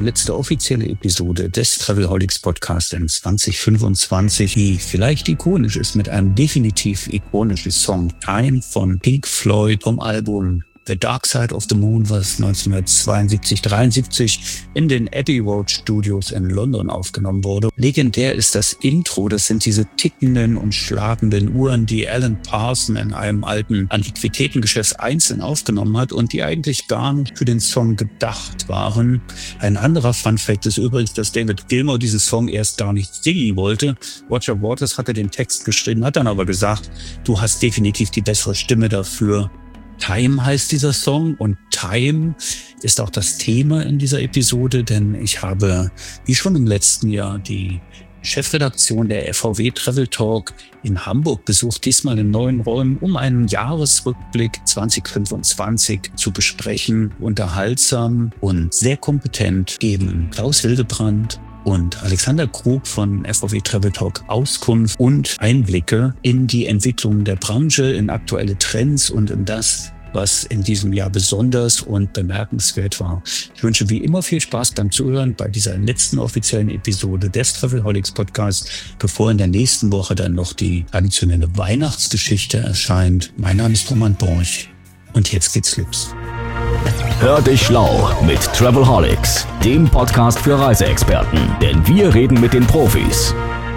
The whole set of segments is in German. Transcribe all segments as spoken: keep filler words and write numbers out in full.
letzte offizielle Episode des Travelholics Podcast in zwanzig fünfundzwanzig, die vielleicht ikonisch ist mit einem definitiv ikonischen Song Time von Pink Floyd vom Album The Dark Side of the Moon, was neunzehnhundertzweiundsiebzig dreiundsiebzig in den Abbey Road Studios in London aufgenommen wurde. Legendär ist das Intro, das sind diese tickenden und schlagenden Uhren, die Alan Parsons in einem alten Antiquitätengeschäft einzeln aufgenommen hat und die eigentlich gar nicht für den Song gedacht waren. Ein anderer Funfact ist übrigens, dass David Gilmour diesen Song erst gar nicht singen wollte. Roger Waters hatte den Text geschrieben, hat dann aber gesagt, du hast definitiv die bessere Stimme dafür. Time heißt dieser Song und Time ist auch das Thema in dieser Episode, denn ich habe, wie schon im letzten Jahr, die Chefredaktion der F V W Travel Talk in Hamburg besucht, diesmal in neuen Räumen, um einen Jahresrückblick zwanzig fünfundzwanzig zu besprechen. Unterhaltsam und sehr kompetent geben Klaus Hildebrand und Alexander Krug von F V W Travel Talk Auskunft und Einblicke in die Entwicklung der Branche, in aktuelle Trends und in das, was in diesem Jahr besonders und bemerkenswert war. Ich wünsche wie immer viel Spaß beim Zuhören bei dieser letzten offiziellen Episode des Travelholics Podcast, bevor in der nächsten Woche dann noch die traditionelle Weihnachtsgeschichte erscheint. Mein Name ist Roman Borch und jetzt geht's los. Hör dich schlau mit Travelholics, dem Podcast für Reiseexperten, denn wir reden mit den Profis.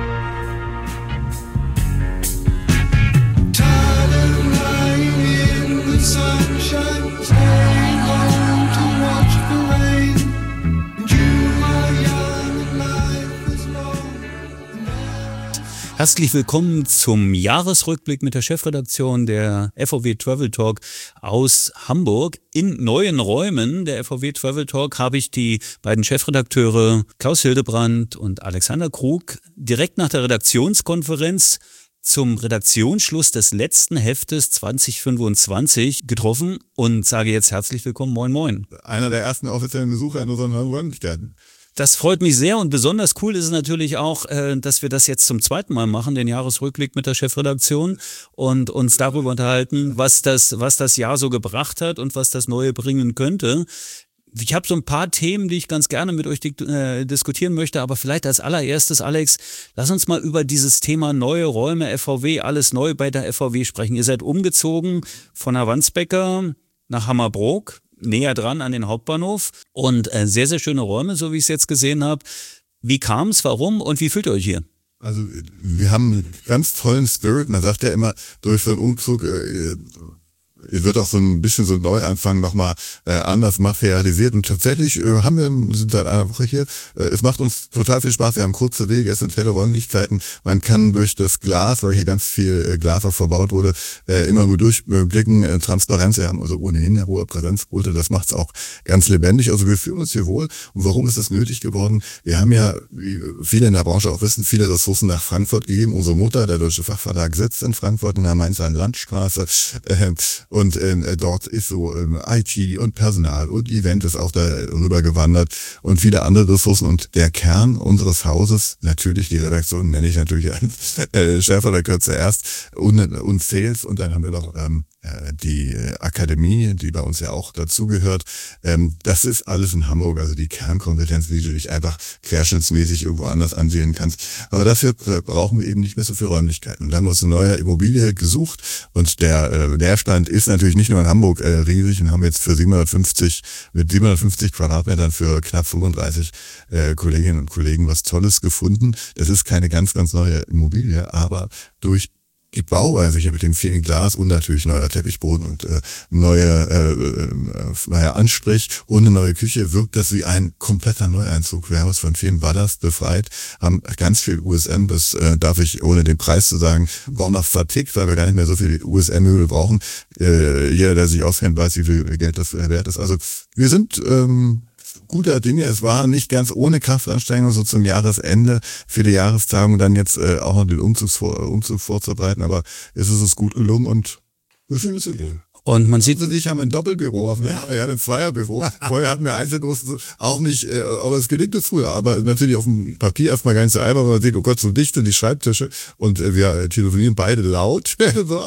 Herzlich willkommen zum Jahresrückblick mit der Chefredaktion der F V W Travel Talk aus Hamburg. In neuen Räumen der F V W Travel Talk habe ich die beiden Chefredakteure Klaus Hildebrand und Alexander Krug direkt nach der Redaktionskonferenz zum Redaktionsschluss des letzten Heftes zwanzig fünfundzwanzig getroffen und sage jetzt herzlich willkommen, moin moin. Einer der ersten offiziellen Besucher in unseren Räumlichkeiten. Das freut mich sehr und besonders cool ist es natürlich auch, dass wir das jetzt zum zweiten Mal machen, den Jahresrückblick mit der Chefredaktion und uns darüber unterhalten, was das, was das Jahr so gebracht hat und was das Neue bringen könnte. Ich habe so ein paar Themen, die ich ganz gerne mit euch äh, diskutieren möchte, aber vielleicht als allererstes, Alex, lass uns mal über dieses Thema neue Räume, F V W, alles neu bei der F V W sprechen. Ihr seid umgezogen von der Wandsbecker nach Hammerbrook, näher dran an den Hauptbahnhof und äh, sehr, sehr schöne Räume, so wie ich es jetzt gesehen habe. Wie kam es, warum und wie fühlt ihr euch hier? Also wir haben einen ganz tollen Spirit. Man sagt ja immer, durch so einen Umzug äh, wird auch so ein bisschen so ein Neuanfang nochmal äh, anders materialisiert. Und tatsächlich äh, haben wir, sind seit einer Woche hier. Äh, es macht uns total viel Spaß. Wir haben kurze Wege, essentielle Räumlichkeiten. Man kann durch das Glas, weil hier ganz viel äh, Glas auch verbaut wurde, äh, immer gut durchblicken. Äh, Transparenz, wir haben also ohnehin eine hohe Präsenzquote. Das macht es auch ganz lebendig. Also wir fühlen uns hier wohl. Und warum ist das nötig geworden? Wir haben ja, wie viele in der Branche auch wissen, viele Ressourcen nach Frankfurt gegeben. Unsere Mutter, der Deutsche Fachverlag, sitzt in Frankfurt in der Mainzer Landstraße. Äh, Und äh, dort ist so ähm, I T und Personal und Event ist auch da rüber gewandert und viele andere Ressourcen. Und der Kern unseres Hauses, natürlich die Redaktion nenne ich natürlich als äh, Chefredakteur zuerst und, und Sales. Und dann haben wir noch ähm, die Akademie, die bei uns ja auch dazugehört. Ähm, das ist alles in Hamburg, also die Kernkompetenz, die du dich einfach querschnittsmäßig irgendwo anders ansehen kannst. Aber dafür brauchen wir eben nicht mehr so viel Räumlichkeiten. Und dann haben wir uns eine neue Immobilie gesucht und der äh, Leerstand ist natürlich nicht nur in Hamburg äh, riesig und haben jetzt für siebenhundertfünfzig, mit siebenhundertfünfzig Quadratmetern für knapp fünfunddreißig äh, Kolleginnen und Kollegen was Tolles gefunden. Das ist keine ganz, ganz neue Immobilie, aber durch die Bauweise hier mit dem vielen Glas und natürlich neuer Teppichboden und äh, neue äh, äh, neuer Anstrich und eine neue Küche wirkt das wie ein kompletter Neueinzug. Wir haben uns von vielen Ballast befreit, haben ganz viel U S M, das äh, darf ich ohne den Preis zu sagen, brauchen noch vertickt, weil wir gar nicht mehr so viel U S M-Möbel brauchen. Äh, jeder, der sich auskennt, weiß, wie viel Geld das wert ist. Also wir sind ähm, guter Dinge. Es war nicht ganz ohne Kraftanstrengung, so zum Jahresende, viele Jahrestagungen dann jetzt äh, auch noch den Umzug, vor, Umzug vorzubereiten, aber es ist uns gut gelungen und wir fühlen uns wohl. Und man sieht, also ich haben ein Doppelbüro, ja, ja, ein Zweierbüro. Vorher hatten wir Einzelbüros, auch nicht, äh, aber es gelingt es früher, aber natürlich auf dem Papier erstmal gar nicht so einfach, weil man sieht, oh Gott, so dicht sind die Schreibtische und äh, wir telefonieren beide laut, so, aber es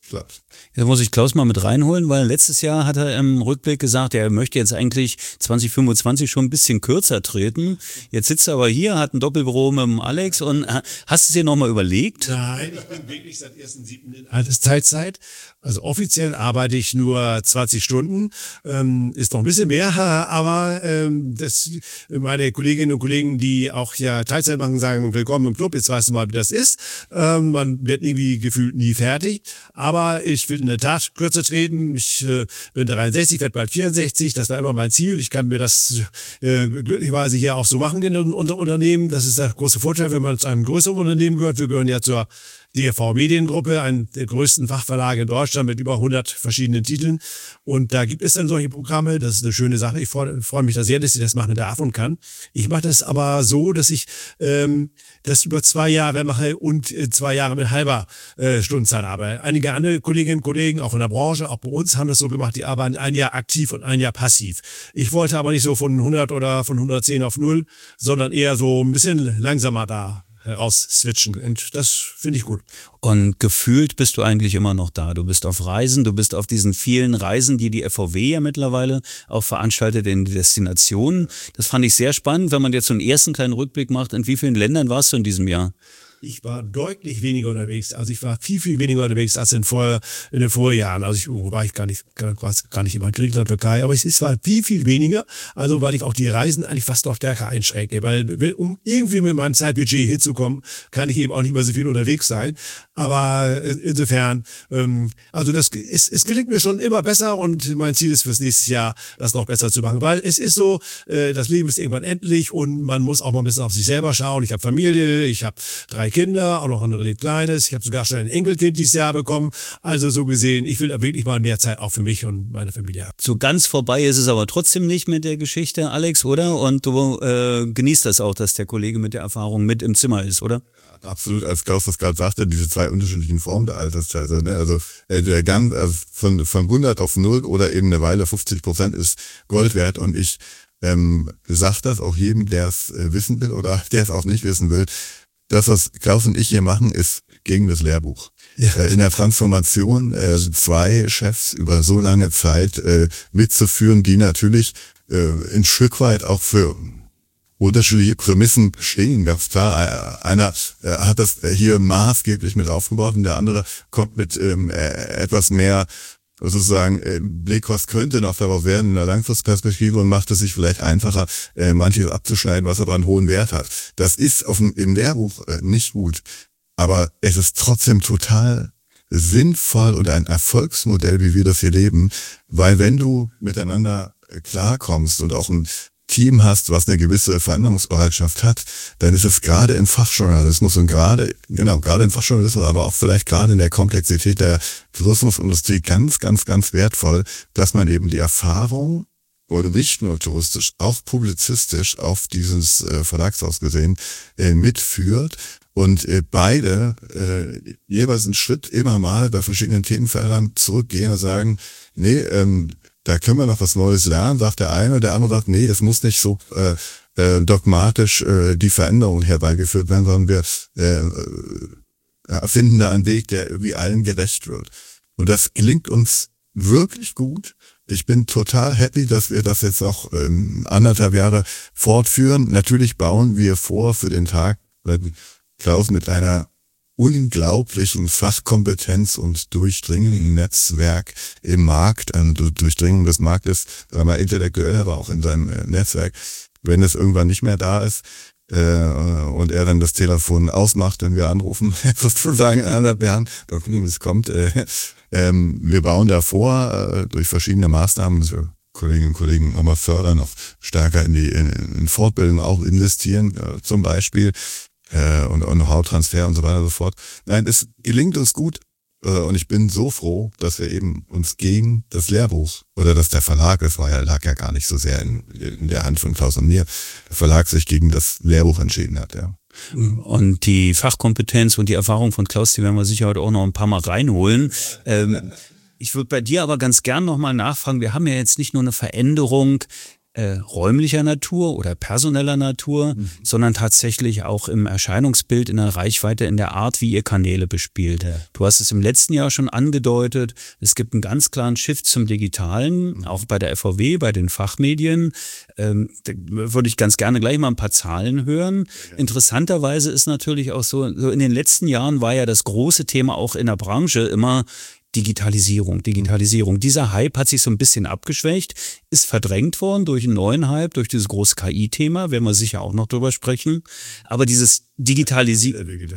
Klar. Da muss ich Klaus mal mit reinholen, weil letztes Jahr hat er im Rückblick gesagt, er möchte jetzt eigentlich zwanzig fünfundzwanzig schon ein bisschen kürzer treten. Jetzt sitzt er aber hier, hat ein Doppelbüro mit dem Alex und hast du es dir nochmal überlegt? Nein, ich bin wirklich seit ersten siebten in Altersteilzeit. Also offiziell arbeite ich nur zwanzig Stunden, ähm, ist noch ein bisschen mehr, aber ähm, das, meine Kolleginnen und Kollegen, die auch ja Teilzeit machen, sagen, willkommen im Club, jetzt weißt du mal, wie das ist. Ähm, man wird irgendwie gefühlt nie fertig, aber ich will in der Tat kürzer treten. Ich äh, bin dreiundsechzig, werde bald vierundsechzig, das war immer mein Ziel. Ich kann mir das äh, glücklicherweise hier auch so machen in unserem Unternehmen. Das ist der große Vorteil, wenn man zu einem größeren Unternehmen gehört. Wir gehören ja zur D R V Mediengruppe, einen der größten Fachverlage in Deutschland mit über hundert verschiedenen Titeln. Und da gibt es dann solche Programme. Das ist eine schöne Sache. Ich freue, freue mich da sehr, dass ich das machen darf und kann. Ich mache das aber so, dass ich ähm, das über zwei Jahre mache und äh, zwei Jahre mit halber äh, Stundenzahl arbeite. Einige andere Kolleginnen und Kollegen, auch in der Branche, auch bei uns, haben das so gemacht. Die arbeiten ein Jahr aktiv und ein Jahr passiv. Ich wollte aber nicht so von hundert oder von hundertzehn auf null, sondern eher so ein bisschen langsamer da raus switchen. Und das finde ich gut. Und gefühlt bist du eigentlich immer noch da. Du bist auf Reisen, du bist auf diesen vielen Reisen, die die F V W ja mittlerweile auch veranstaltet in Destinationen. Das fand ich sehr spannend, wenn man jetzt so einen ersten kleinen Rückblick macht. In wie vielen Ländern warst du in diesem Jahr? Ich war deutlich weniger unterwegs. Also ich war viel, viel weniger unterwegs als in, vor, in den Vorjahren. Also ich oh, war ich gar nicht, gar, gar nicht immer in Griechenland, Türkei, aber es war viel, viel weniger. Also weil ich auch die Reisen eigentlich fast noch stärker einschränke. Weil um irgendwie mit meinem Zeitbudget hinzukommen, kann ich eben auch nicht mehr so viel unterwegs sein. Aber insofern, ähm, also das es, es gelingt mir schon immer besser und mein Ziel ist fürs nächste Jahr, das noch besser zu machen. Weil es ist so, äh, das Leben ist irgendwann endlich und man muss auch mal ein bisschen auf sich selber schauen. Ich habe Familie, ich habe drei Kinder, auch noch ein relativ kleines. Ich habe sogar schon ein Enkelkind dieses Jahr bekommen. Also so gesehen, ich will da wirklich mal mehr Zeit auch für mich und meine Familie haben. So ganz vorbei ist es aber trotzdem nicht mit der Geschichte, Alex, oder? Und du äh, genießt das auch, dass der Kollege mit der Erfahrung mit im Zimmer ist, oder? Absolut, als Klaus das gerade sagte, diese zwei unterschiedlichen Formen der Alterszeit. Also, ne, also äh, der ganz also von von hundert auf null oder eben eine Weile fünfzig Prozent ist Gold wert. Und ich ähm, sage das auch jedem, der es äh, wissen will oder der es auch nicht wissen will. Das, was Klaus und ich hier machen, ist gegen das Lehrbuch. Ja. Äh, in der Transformation äh, zwei Chefs über so lange Zeit äh, mitzuführen, die natürlich äh, ein Stück weit auch für unterschiedliche Prämissen stehen, ganz klar. Einer äh, hat das hier maßgeblich mit aufgebaut und der andere kommt mit ähm, äh, etwas mehr sozusagen äh, Blick, was könnte noch darauf werden in der Langfristperspektive und macht es sich vielleicht einfacher, äh, manches abzuschneiden, was aber einen hohen Wert hat. Das ist auf dem, im Lehrbuch äh, nicht gut, aber es ist trotzdem total sinnvoll und ein Erfolgsmodell, wie wir das hier leben, weil wenn du miteinander klarkommst und auch ein Team hast, was eine gewisse Veränderungsbereitschaft hat, dann ist es gerade im Fachjournalismus und gerade, genau, gerade im Fachjournalismus, aber auch vielleicht gerade in der Komplexität der Tourismusindustrie ganz, ganz, ganz wertvoll, dass man eben die Erfahrung oder nicht nur touristisch, auch publizistisch auf dieses äh, Verlagshaus gesehen äh, mitführt und äh, beide äh, jeweils einen Schritt immer mal bei verschiedenen Themenfeldern zurückgehen und sagen, nee, ähm, da können wir noch was Neues lernen, sagt der eine, der andere sagt, nee, es muss nicht so äh, äh, dogmatisch äh, die Veränderung herbeigeführt werden, sondern wir äh, finden da einen Weg, der irgendwie allen gerecht wird. Und das gelingt uns wirklich gut. Ich bin total happy, dass wir das jetzt auch ähm, anderthalb Jahre fortführen. Natürlich bauen wir vor für den Tag, wenn Klaus mit einer unglaublichen Fachkompetenz und Durchdringung Netzwerk im Markt, also Durchdringung des Marktes, sagen wir intellektuell, aber auch in seinem Netzwerk, wenn es irgendwann nicht mehr da ist äh, und er dann das Telefon ausmacht, wenn wir anrufen, sozusagen an der Bernd, es kommt, äh, ähm, wir bauen davor äh, durch verschiedene Maßnahmen, dass wir Kolleginnen und Kollegen nochmal fördern, auch stärker in die in, in Fortbildung auch investieren, äh, zum Beispiel, Äh, und, und Know-how-Transfer und so weiter und so fort. Nein, es gelingt uns gut äh, und ich bin so froh, dass wir eben uns gegen das Lehrbuch oder dass der Verlag, das war ja, lag ja gar nicht so sehr in, in der Hand von Klaus und mir, der Verlag sich gegen das Lehrbuch entschieden hat, ja. Und die Fachkompetenz und die Erfahrung von Klaus, die werden wir sicher heute auch noch ein paar Mal reinholen. Ähm, ich würde bei dir aber ganz gern nochmal nachfragen, wir haben ja jetzt nicht nur eine Veränderung äh, räumlicher Natur oder personeller Natur, mhm. sondern tatsächlich auch im Erscheinungsbild, in der Reichweite, in der Art, wie ihr Kanäle bespielt. Ja. Du hast es im letzten Jahr schon angedeutet, es gibt einen ganz klaren Shift zum Digitalen, mhm. auch bei der F V W, bei den Fachmedien. Ähm, da würde ich ganz gerne gleich mal ein paar Zahlen hören. Ja. Interessanterweise ist natürlich auch so, so in den letzten Jahren war ja das große Thema auch in der Branche immer Digitalisierung, Digitalisierung. Dieser Hype hat sich so ein bisschen abgeschwächt, ist verdrängt worden durch einen neuen Hype, durch dieses große K I-Thema, werden wir sicher auch noch drüber sprechen. Aber dieses Digitalisi-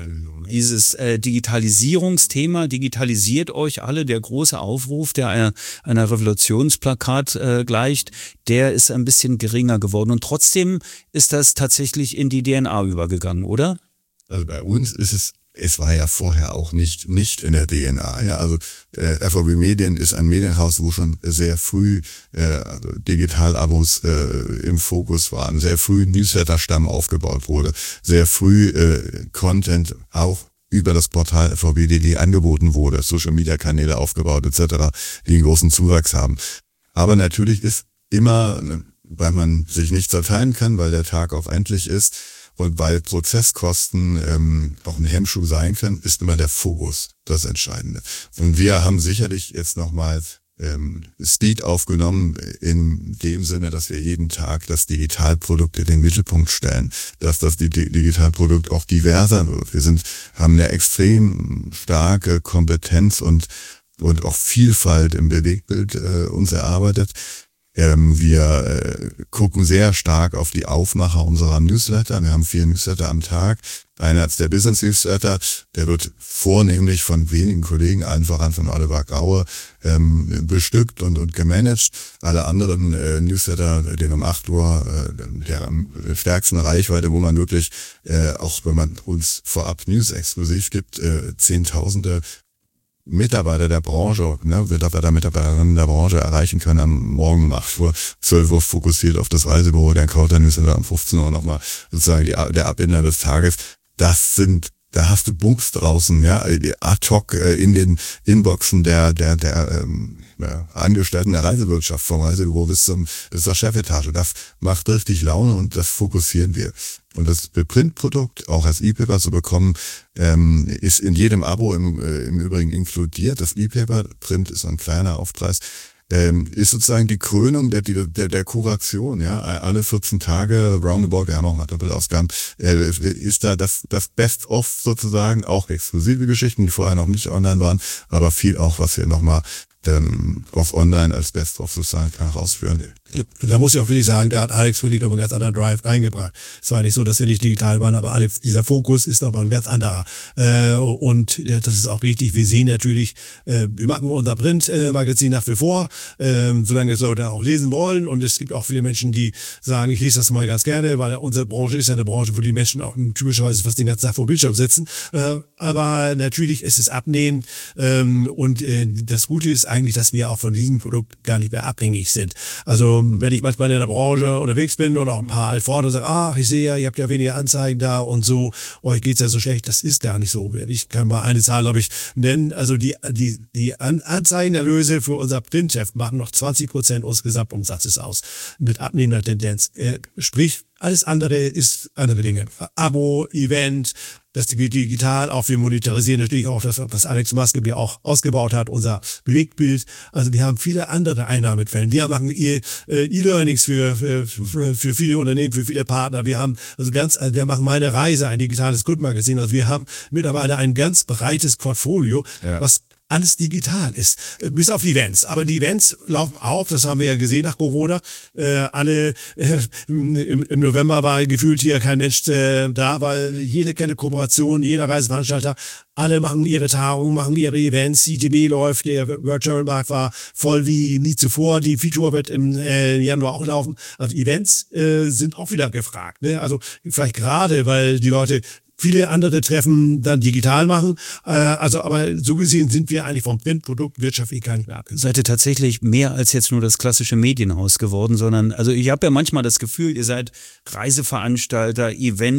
dieses äh, Digitalisierungsthema digitalisiert euch alle, der große Aufruf, der einer, einer Revolutionsplakat äh, gleicht, der ist ein bisschen geringer geworden. Und trotzdem ist das tatsächlich in die D N A übergegangen, oder? Also bei uns ist es Es war ja vorher auch nicht nicht in der D N A. Ja, also äh, F V W Medien ist ein Medienhaus, wo schon sehr früh äh, also Digital-Abos äh, im Fokus waren, sehr früh ein Newsletter-Stamm aufgebaut wurde, sehr früh äh, Content auch über das Portal F V W punkt D E angeboten wurde, Social-Media-Kanäle aufgebaut et cetera, die einen großen Zuwachs haben. Aber natürlich ist immer, weil man sich nicht zerteilen kann, weil der Tag auch endlich ist, und weil Prozesskosten ähm, auch ein Hemmschuh sein können, ist immer der Fokus das Entscheidende. Und wir haben sicherlich jetzt nochmal ähm, Speed aufgenommen in dem Sinne, dass wir jeden Tag das Digitalprodukt in den Mittelpunkt stellen, dass das Digitalprodukt auch diverser wird. Wir sind haben eine extrem starke Kompetenz und und auch Vielfalt im Bewegtbild äh, uns erarbeitet. Ähm, wir äh, gucken sehr stark auf die Aufmacher unserer Newsletter. Wir haben vier Newsletter am Tag. Einer ist der Business Newsletter, der wird vornehmlich von wenigen Kollegen, allen voran von Oliver Graue, ähm, bestückt und, und gemanagt. Alle anderen äh, Newsletter, den um acht Uhr, äh, der am stärksten Reichweite, wo man wirklich, äh, auch wenn man uns vorab News exklusiv gibt, äh, Zehntausende Mitarbeiter der Branche, ne, Mitarbeiter, Mitarbeiterinnen der Branche erreichen können am Morgen um acht Uhr, zwölf Uhr fokussiert auf das Reisebüro, der Counter-News oder am fünfzehn Uhr nochmal sozusagen die, der Abbinder des Tages. Das sind, da hast du Bums draußen, ja, ad hoc äh, in den Inboxen der, der, der, ähm, ja, Angestellten der Reisewirtschaft, vom Reisebüro bis zum, bis zur Chefetage. Das macht richtig Laune und das fokussieren wir. Und das Printprodukt auch als E-Paper zu bekommen, ähm, ist in jedem Abo im, äh, im Übrigen inkludiert. Das E-Paper, Print ist ein kleiner Aufpreis, ähm, ist sozusagen die Krönung der, der, der Kuration, ja. Alle vierzehn Tage, roundabout, wir haben auch mal Doppelausgaben, äh, ist da das, das Best-of sozusagen, auch exklusive Geschichten, die vorher noch nicht online waren, aber viel auch, was wir nochmal ähm, auf online als Best-of sozusagen herausführen. Da muss ich auch wirklich sagen, da hat Alex wirklich noch einen ganz anderen Drive reingebracht. Es war nicht so, dass wir nicht digital waren, aber Alex, dieser Fokus ist noch mal ein ganz anderer. Äh, und äh, das ist auch wichtig. Wir sehen natürlich, äh, wir machen unser Printmagazin nach wie vor, äh, solange es Leute auch lesen wollen. Und es gibt auch viele Menschen, die sagen, ich lese das mal ganz gerne, weil unsere Branche ist ja eine Branche, wo die Menschen auch typischerweise fast den ganzen Tag vor dem Bildschirm sitzen. Äh, aber natürlich ist es abnehmen. Ähm, und äh, das Gute ist eigentlich, dass wir auch von diesem Produkt gar nicht mehr abhängig sind. Also wenn ich manchmal in der Branche unterwegs bin und auch ein paar Alforder sagen, ach, ich sehe ja, ihr habt ja weniger Anzeigen da und so, euch geht's ja so schlecht, das ist gar nicht so. Ich kann mal eine Zahl, glaube ich, nennen. Also die, die, die Anzeigenerlöse für unser Printgeschäft machen noch zwanzig Prozent unseres Gesamtumsatzes aus. Mit abnehmender Tendenz. Äh, sprich, alles andere ist andere Dinge. Abo, Event, das digital, auch wir monetarisieren natürlich auch das, was Alex Maske hier auch ausgebaut hat, unser Bewegtbild. Also wir haben viele andere Einnahmequellen. Wir machen E- E-Learnings für, für, für, für viele Unternehmen, für viele Partner. Wir haben also ganz, also wir machen meine Reise, ein digitales Kundenmagazin. Also wir haben mittlerweile ein ganz breites Portfolio, ja, was alles digital ist, bis auf die Events. Aber die Events laufen auf, das haben wir ja gesehen nach Corona. Äh, alle äh, im, im November war gefühlt hier kein Mensch äh, da, weil jede keine Kooperation, jeder Reiseveranstalter, alle machen ihre Tagungen, machen ihre Events, I T B läuft, der World Travel Markt war voll wie nie zuvor, die Feature wird im äh, Januar auch laufen. Also Events äh, sind auch wieder gefragt. Ne? Also vielleicht gerade, weil die Leute viele andere Treffen dann digital machen. Äh, also, aber so gesehen sind wir eigentlich vom Printprodukt wirtschaftlich gar nicht mehr abgesehen. Seid ihr tatsächlich mehr als jetzt nur das klassische Medienhaus geworden, sondern, also ich habe ja manchmal das Gefühl, ihr seid Reiseveranstalter,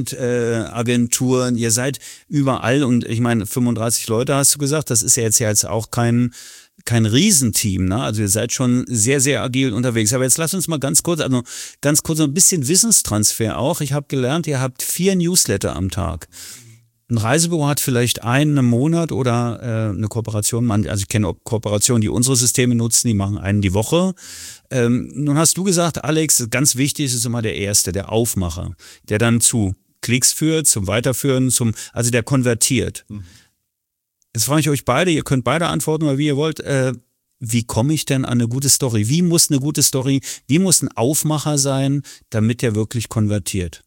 Eventagenturen, äh, ihr seid überall und ich meine, fünfunddreißig Leute hast du gesagt, das ist ja jetzt ja jetzt auch kein kein Riesenteam, ne? Also ihr seid schon sehr, sehr agil unterwegs. Aber jetzt lasst uns mal ganz kurz, also ganz kurz so ein bisschen Wissenstransfer auch. Ich habe gelernt, ihr habt vier Newsletter am Tag. Ein Reisebüro hat vielleicht einen im Monat oder äh, eine Kooperation. Also ich kenne Kooperationen, die unsere Systeme nutzen, die machen einen die Woche. Ähm, nun hast du gesagt, Alex, ganz wichtig ist immer der Erste, der Aufmacher, der dann zu Klicks führt, zum Weiterführen, zum, also der konvertiert. Mhm. Jetzt frage ich euch beide, ihr könnt beide antworten, oder wie ihr wollt. Äh, wie komme ich denn an eine gute Story? Wie muss eine gute Story, wie muss ein Aufmacher sein, damit der wirklich konvertiert?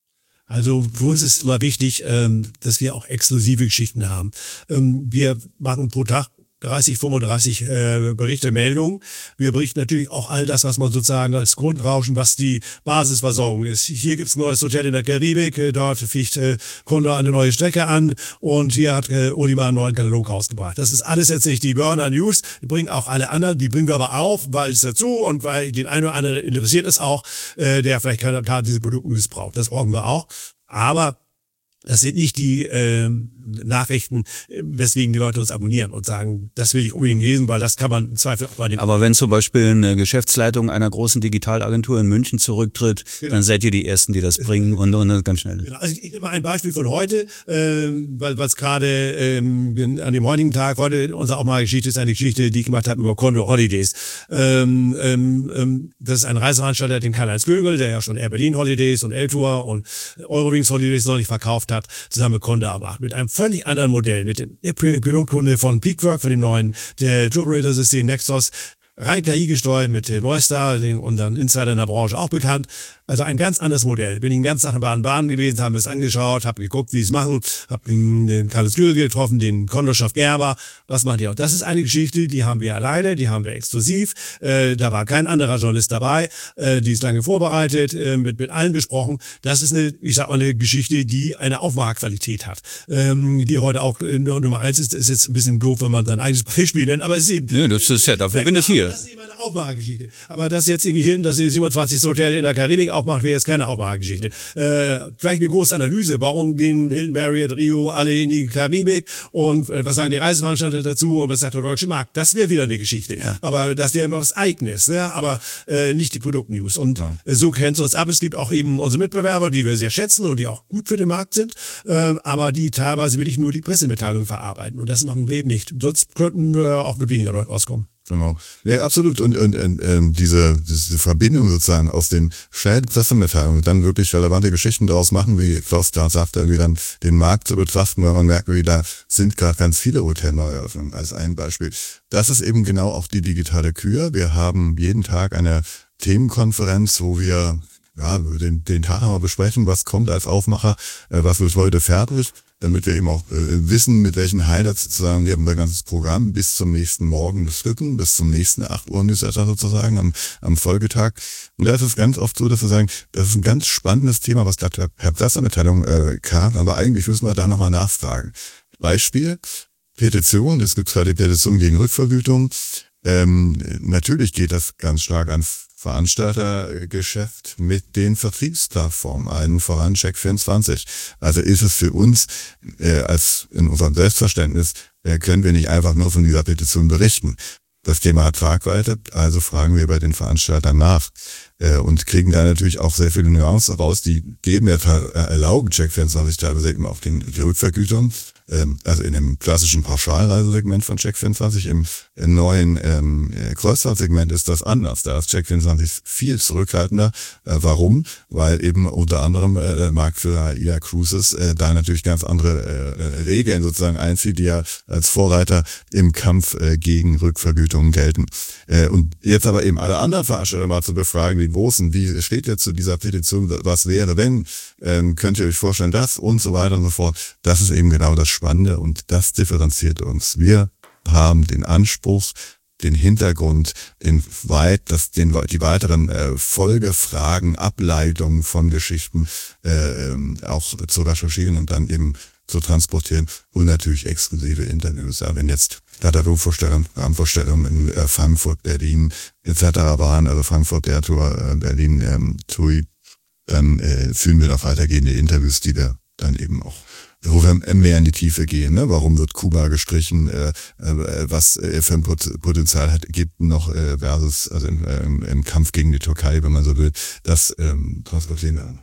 Also für uns ist immer wichtig, ähm, dass wir auch exklusive Geschichten haben. Ähm, wir machen pro Tag dreißig, fünfunddreißig äh, Berichte, Meldungen. Wir berichten natürlich auch all das, was man sozusagen als Grundrauschen, was die Basisversorgung ist. Hier gibt's ein neues Hotel in der Karibik, äh, dort fliegt äh, Kunde eine neue Strecke an und hier hat äh, Oliver einen neuen Katalog rausgebracht. Das ist alles jetzt nicht die Burner News, die bringen auch alle anderen, die bringen wir aber auf, weil es dazu und weil den einen oder anderen interessiert es auch, äh, der vielleicht gerade diese Produkte missbraucht. Das brauchen wir auch. Aber das sind nicht die äh, Nachrichten, weswegen die Leute uns abonnieren und sagen, das will ich unbedingt lesen, weil das kann man im Zweifel auch bei den... Aber wenn zum Beispiel eine Geschäftsleitung einer großen Digitalagentur in München zurücktritt, genau, dann seid ihr die Ersten, die das bringen und, und ganz schnell. Genau. Also ich nehme mal ein Beispiel von heute, äh, weil es gerade ähm, an dem heutigen Tag, heute unsere auch mal Geschichte ist eine Geschichte, die ich gemacht habe über Condor Holidays. Ähm, ähm, das ist ein Reiseveranstalter, den Karl-Heinz Gögel, der ja schon Air Berlin Holidays und L-Tour und Eurowings Holidays noch nicht verkauft hat, zusammen mit Condor gemacht, mit einem völlig anderen Modell, mit dem Pilotkunde von Peakwork, von dem neuen, der Tour Operator System Nexus, rein K I gesteuert mit Neustar, den unseren Insider in der Branche auch bekannt. Also ein ganz anderes Modell. Bin ich den ganzen Tag in Baden-Baden gewesen, haben wir es angeschaut, habe geguckt, wie sie es machen, habe den Karl-Heinz Gögel getroffen, den Kondorschaft Gerber. Was macht ihr auch? Das ist eine Geschichte, die haben wir alleine, die haben wir exklusiv. Äh, da war kein anderer Journalist dabei, äh, die ist lange vorbereitet, äh, mit, mit allen besprochen. Das ist eine, ich sag mal, eine Geschichte, die eine Aufmacherqualität hat. Ähm, die heute auch äh, Nummer eins ist, ist jetzt ein bisschen doof, wenn man sein eigenes Beispiel nennt, aber es ist eben... Ja, das ist ja, dafür bin ich hier. Das ist eben eine Aufmachergeschichte. Aber das jetzt irgendwie hin, dass die siebenundzwanzigste Hotel in der Karibik aufmacht, wäre jetzt keine Aufmachergeschichte. Äh, vielleicht eine große Analyse. Warum gehen Hilton, Marriott, Rio alle in die Karibik? Und äh, was sagen die Reiseveranstalter dazu? Und was sagt der deutsche Markt? Das wäre wieder eine Geschichte. Ja. Aber das wäre immer was Eigenes. Ja? Aber äh, nicht die Produktnews. Und ja. äh, so kennt es uns ab. Es gibt auch eben unsere Mitbewerber, die wir sehr schätzen und die auch gut für den Markt sind. Äh, aber die teilweise wirklich nur die Pressemitteilung verarbeiten. Und das machen wir eben nicht. Sonst könnten wir auch mit weniger Leuten rauskommen. Genau. Ja, absolut. Und, und, und ähm, diese, diese Verbindung sozusagen aus den schnellen Pressemitteilungen, dann wirklich relevante Geschichten daraus machen, wie Klaus da sagt, irgendwie dann den Markt zu betrachten, weil man merkt, wie da sind gerade ganz viele Hotelneueröffnungen als ein Beispiel. Das ist eben genau auch die digitale Kür. Wir haben jeden Tag eine Themenkonferenz, wo wir ja den, den Tag mal besprechen, was kommt als Aufmacher, äh, was wird heute fertig, damit wir eben auch äh, wissen, mit welchen Highlights sozusagen wir haben ein ganzes Programm bis zum nächsten Morgen beschritten, bis zum nächsten acht Uhr Newsletter sozusagen am, am Folgetag. Und da ist es ganz oft so, dass wir sagen, das ist ein ganz spannendes Thema, was gerade per Pressemitteilung äh, kam, aber eigentlich müssen wir da nochmal nachfragen. Beispiel, Petition, es gibt gerade die Petition gegen Rückvergütung. Ähm, natürlich geht das ganz stark ans Veranstaltergeschäft mit den Vertriebsplattformen, allen voran Check vierundzwanzig. Also ist es für uns, äh, als in unserem Selbstverständnis, äh, können wir nicht einfach nur von dieser Petition berichten. Das Thema hat Tragweite, also fragen wir bei den Veranstaltern nach äh, und kriegen da natürlich auch sehr viele Nuancen raus, die geben ja, erlauben Check vierundzwanzig teilweise eben auch den, die Rückvergütung. Also in dem klassischen Pauschalreisesegment von Check vierundzwanzig, im neuen ähm, Kreuzfahrtsegment ist das anders. Da ist Check vierundzwanzig viel zurückhaltender. Äh, warum? Weil eben unter anderem äh, der Markt für AIDA Cruises äh, da natürlich ganz andere äh, Regeln sozusagen einzieht, die ja als Vorreiter im Kampf äh, gegen Rückvergütungen gelten. Äh, und jetzt aber eben alle anderen Veranstalter mal zu befragen, die großen, wie steht jetzt zu dieser Petition, was wäre, wenn, ähm, könnt ihr euch vorstellen, das und so weiter und so fort. Das ist eben genau das Spannende und das differenziert uns. Wir haben den Anspruch, den Hintergrund, den weit, dass den die weiteren äh, Folgefragen, Ableitungen von Geschichten äh, auch zu recherchieren und dann eben zu transportieren und natürlich exklusive Interviews. Ja, wenn jetzt Katalogvorstellungen, Rahmenvorstellungen in äh, Frankfurt, Berlin et cetera waren, also Frankfurt, der Tour, äh, Berlin, ähm, T U I, dann äh, führen wir noch weitergehende Interviews, die wir dann eben auch wo wir mehr in die Tiefe gehen. Ne? Warum wird Kuba gestrichen? Äh, äh, was äh, für ein Potenzial hat Ägypten noch äh, versus also im, äh, im Kampf gegen die Türkei, wenn man so will. Das ähm, transportieren wir.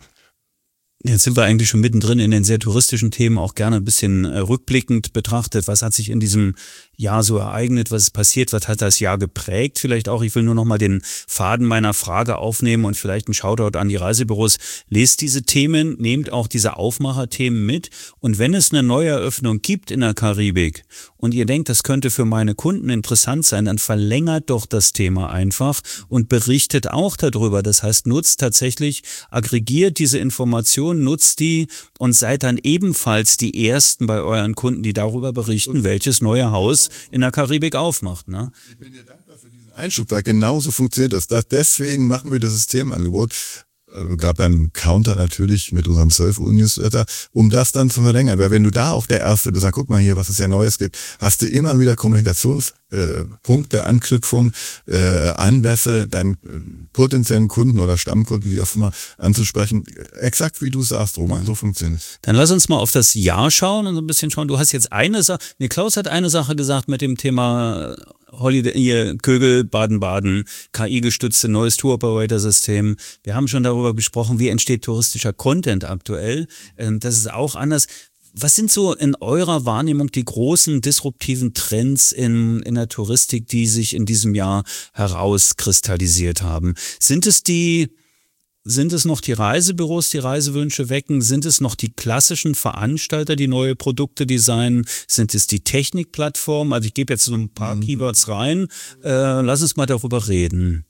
Jetzt sind wir eigentlich schon mittendrin in den sehr touristischen Themen, auch gerne ein bisschen äh, rückblickend betrachtet. Was hat sich in diesem Jahr so ereignet? Was ist passiert? Was hat das Jahr geprägt? Vielleicht auch, ich will nur noch mal den Faden meiner Frage aufnehmen und vielleicht einen Shoutout an die Reisebüros. Lest diese Themen, nehmt auch diese Aufmacherthemen mit. Und wenn es eine Neueröffnung gibt in der Karibik und ihr denkt, das könnte für meine Kunden interessant sein, dann verlängert doch das Thema einfach und berichtet auch darüber. Das heißt, nutzt tatsächlich, aggregiert diese Informationen, nutzt die und seid dann ebenfalls die Ersten bei euren Kunden, die darüber berichten, welches neue Haus in der Karibik aufmacht. Ne? Ich bin dir dankbar für diesen Einschub, weil genauso funktioniert das. Deswegen machen wir das Systemangebot. Es gab einen Counter natürlich mit unserem zwölf Uhr Newsletter, um das dann zu verlängern. Weil wenn du da auch der Erste bist, sag, guck mal hier, was es ja Neues gibt, hast du immer wieder Kommunikationspunkte, äh, Anknüpfung, äh, Anlässe, deinen äh, potenziellen Kunden oder Stammkunden, wie auch immer, anzusprechen. Exakt wie du sagst, Roman, so funktioniert es. Dann lass uns mal auf das Jahr schauen und so ein bisschen schauen. Du hast jetzt eine Sache, nee, Klaus hat eine Sache gesagt mit dem Thema Holiday, hier, Kögel, Baden-Baden, K I-gestützte neues Tour-Operator-System. Wir haben schon darüber gesprochen, wie entsteht touristischer Content aktuell. Das ist auch anders. Was sind so in eurer Wahrnehmung die großen disruptiven Trends in, in der Touristik, die sich in diesem Jahr herauskristallisiert haben? Sind es die Sind es noch die Reisebüros, die Reisewünsche wecken? Sind es noch die klassischen Veranstalter, die neue Produkte designen? Sind es die Technikplattformen? Also ich gebe jetzt so ein paar mhm. Keywords rein. Äh, lass uns mal darüber reden.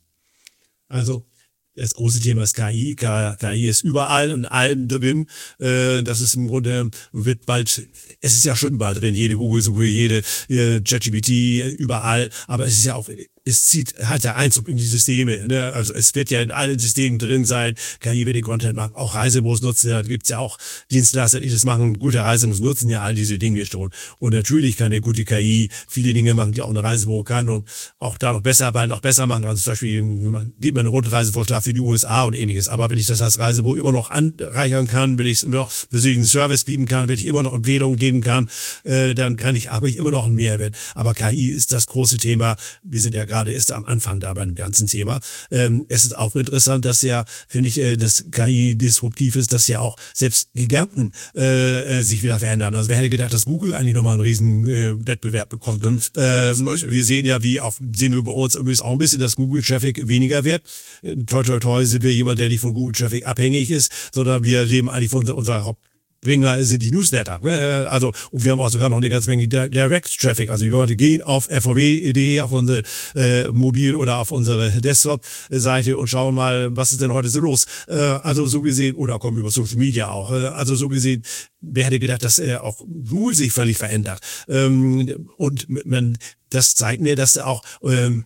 Also das große Thema ist K I. K I ist überall und allem drin. Äh, das ist im Grunde, wird bald, es ist ja schon bald drin, jede Google-Suche, jede äh, ChatGPT, überall. Aber es ist ja auch, es zieht, hat der Einzug in die Systeme. Ne? Also es wird ja in allen Systemen drin sein. K I wird den Content machen. Auch Reisebüros nutzen, da gibt's ja auch Dienstleister, die das machen. Gute Reisebüros nutzen ja all diese Dinge schon. Und natürlich kann eine gute K I viele Dinge machen, die auch eine Reisebüro kann und auch da noch besser, aber noch besser machen. Also zum Beispiel gibt man eine Rundreisevorschlag für die U S A und ähnliches. Aber wenn ich das als Reisebüro immer noch anreichern kann, wenn ich noch persönlichen Service bieten kann, wenn ich immer noch Empfehlungen geben kann, äh, dann kann ich, habe ich immer noch einen Mehrwert. Aber K I ist das große Thema. Wir sind ja gerade ist am Anfang da beim ganzen Thema. Ähm, es ist auch interessant, dass ja, finde ich, äh, das K I disruptiv ist, dass ja auch selbst Giganten äh, sich wieder verändern. Also wer hätte gedacht, dass Google eigentlich nochmal einen riesen äh, Wettbewerb bekommt. Und, äh, wir sehen ja, wie auch, sehen wir bei uns übrigens auch ein bisschen, dass Google-Traffic weniger wird. Äh, toi, toi, toi sind wir jemand, der nicht von Google-Traffic abhängig ist, sondern wir leben eigentlich von unserer Haupt Bringer sind die Newsletter. Also, und wir haben auch sogar noch eine ganze Menge Direct-Traffic. Also, die Leute gehen auf f v w punkt d e, auf unsere äh, Mobil- oder auf unsere Desktop-Seite und schauen mal, was ist denn heute so los? Äh, also, so gesehen, oder kommen über Social Media auch. Also, so gesehen, wer hätte gedacht, dass äh, auch Google sich völlig verändert? Ähm, und man, das zeigt mir, dass auch, ähm,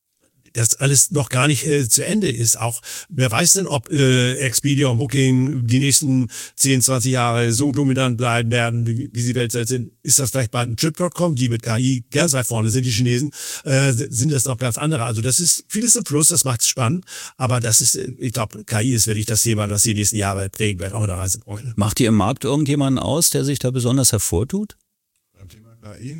das alles noch gar nicht äh, zu Ende ist. Auch wer weiß denn, ob äh, Expedia und Booking die nächsten zehn, zwanzig Jahre so dominant bleiben werden, wie, wie sie weltweit sind. Ist das vielleicht bei Trip Punkt com, die mit K I ganz weit vorne sind, die Chinesen, äh, sind das noch ganz andere. Also das ist vieles ein Plus, das macht es spannend. Aber das ist, ich glaube, K I ist wirklich das Thema, das die nächsten Jahre prägen wird, auch in der Reisebranche. Macht ihr im Markt irgendjemanden aus, der sich da besonders hervortut? Beim Thema K I?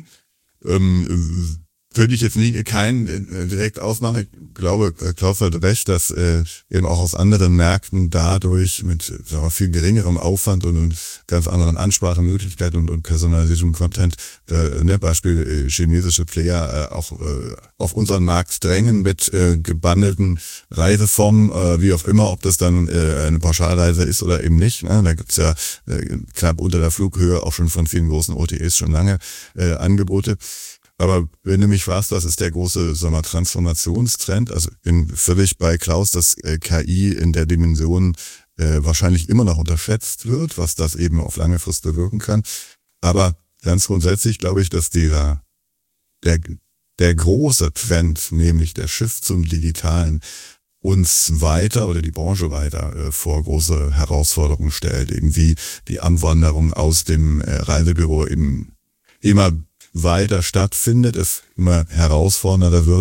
Ähm, Würde ich jetzt nie keinen äh, direkt ausmachen. Ich glaube, Klaus hat recht, dass äh, eben auch aus anderen Märkten dadurch mit sagen wir, viel geringerem Aufwand und ganz anderen Ansprachemöglichkeiten und, und personalisiertem Content, äh, ne, Beispiel äh, chinesische Player, äh, auch äh, auf unseren Markt drängen mit äh, gebundelten Reiseformen, äh, wie auch immer, ob das dann äh, eine Pauschalreise ist oder eben nicht. Ne? Da gibt's ja äh, knapp unter der Flughöhe auch schon von vielen großen O T As schon lange äh, Angebote. Aber wenn du mich fragst, was ist der große, sagen wir, Transformationstrend? Also ich bin völlig bei Klaus, dass äh, K I in der Dimension äh, wahrscheinlich immer noch unterschätzt wird, was das eben auf lange Frist bewirken kann. Aber ganz grundsätzlich glaube ich, dass der, der, der große Trend, nämlich der Shift zum Digitalen, uns weiter oder die Branche weiter äh, vor große Herausforderungen stellt. Irgendwie die Anwanderung aus dem äh, Reisebüro eben immer weiter stattfindet, es immer herausfordernder wird,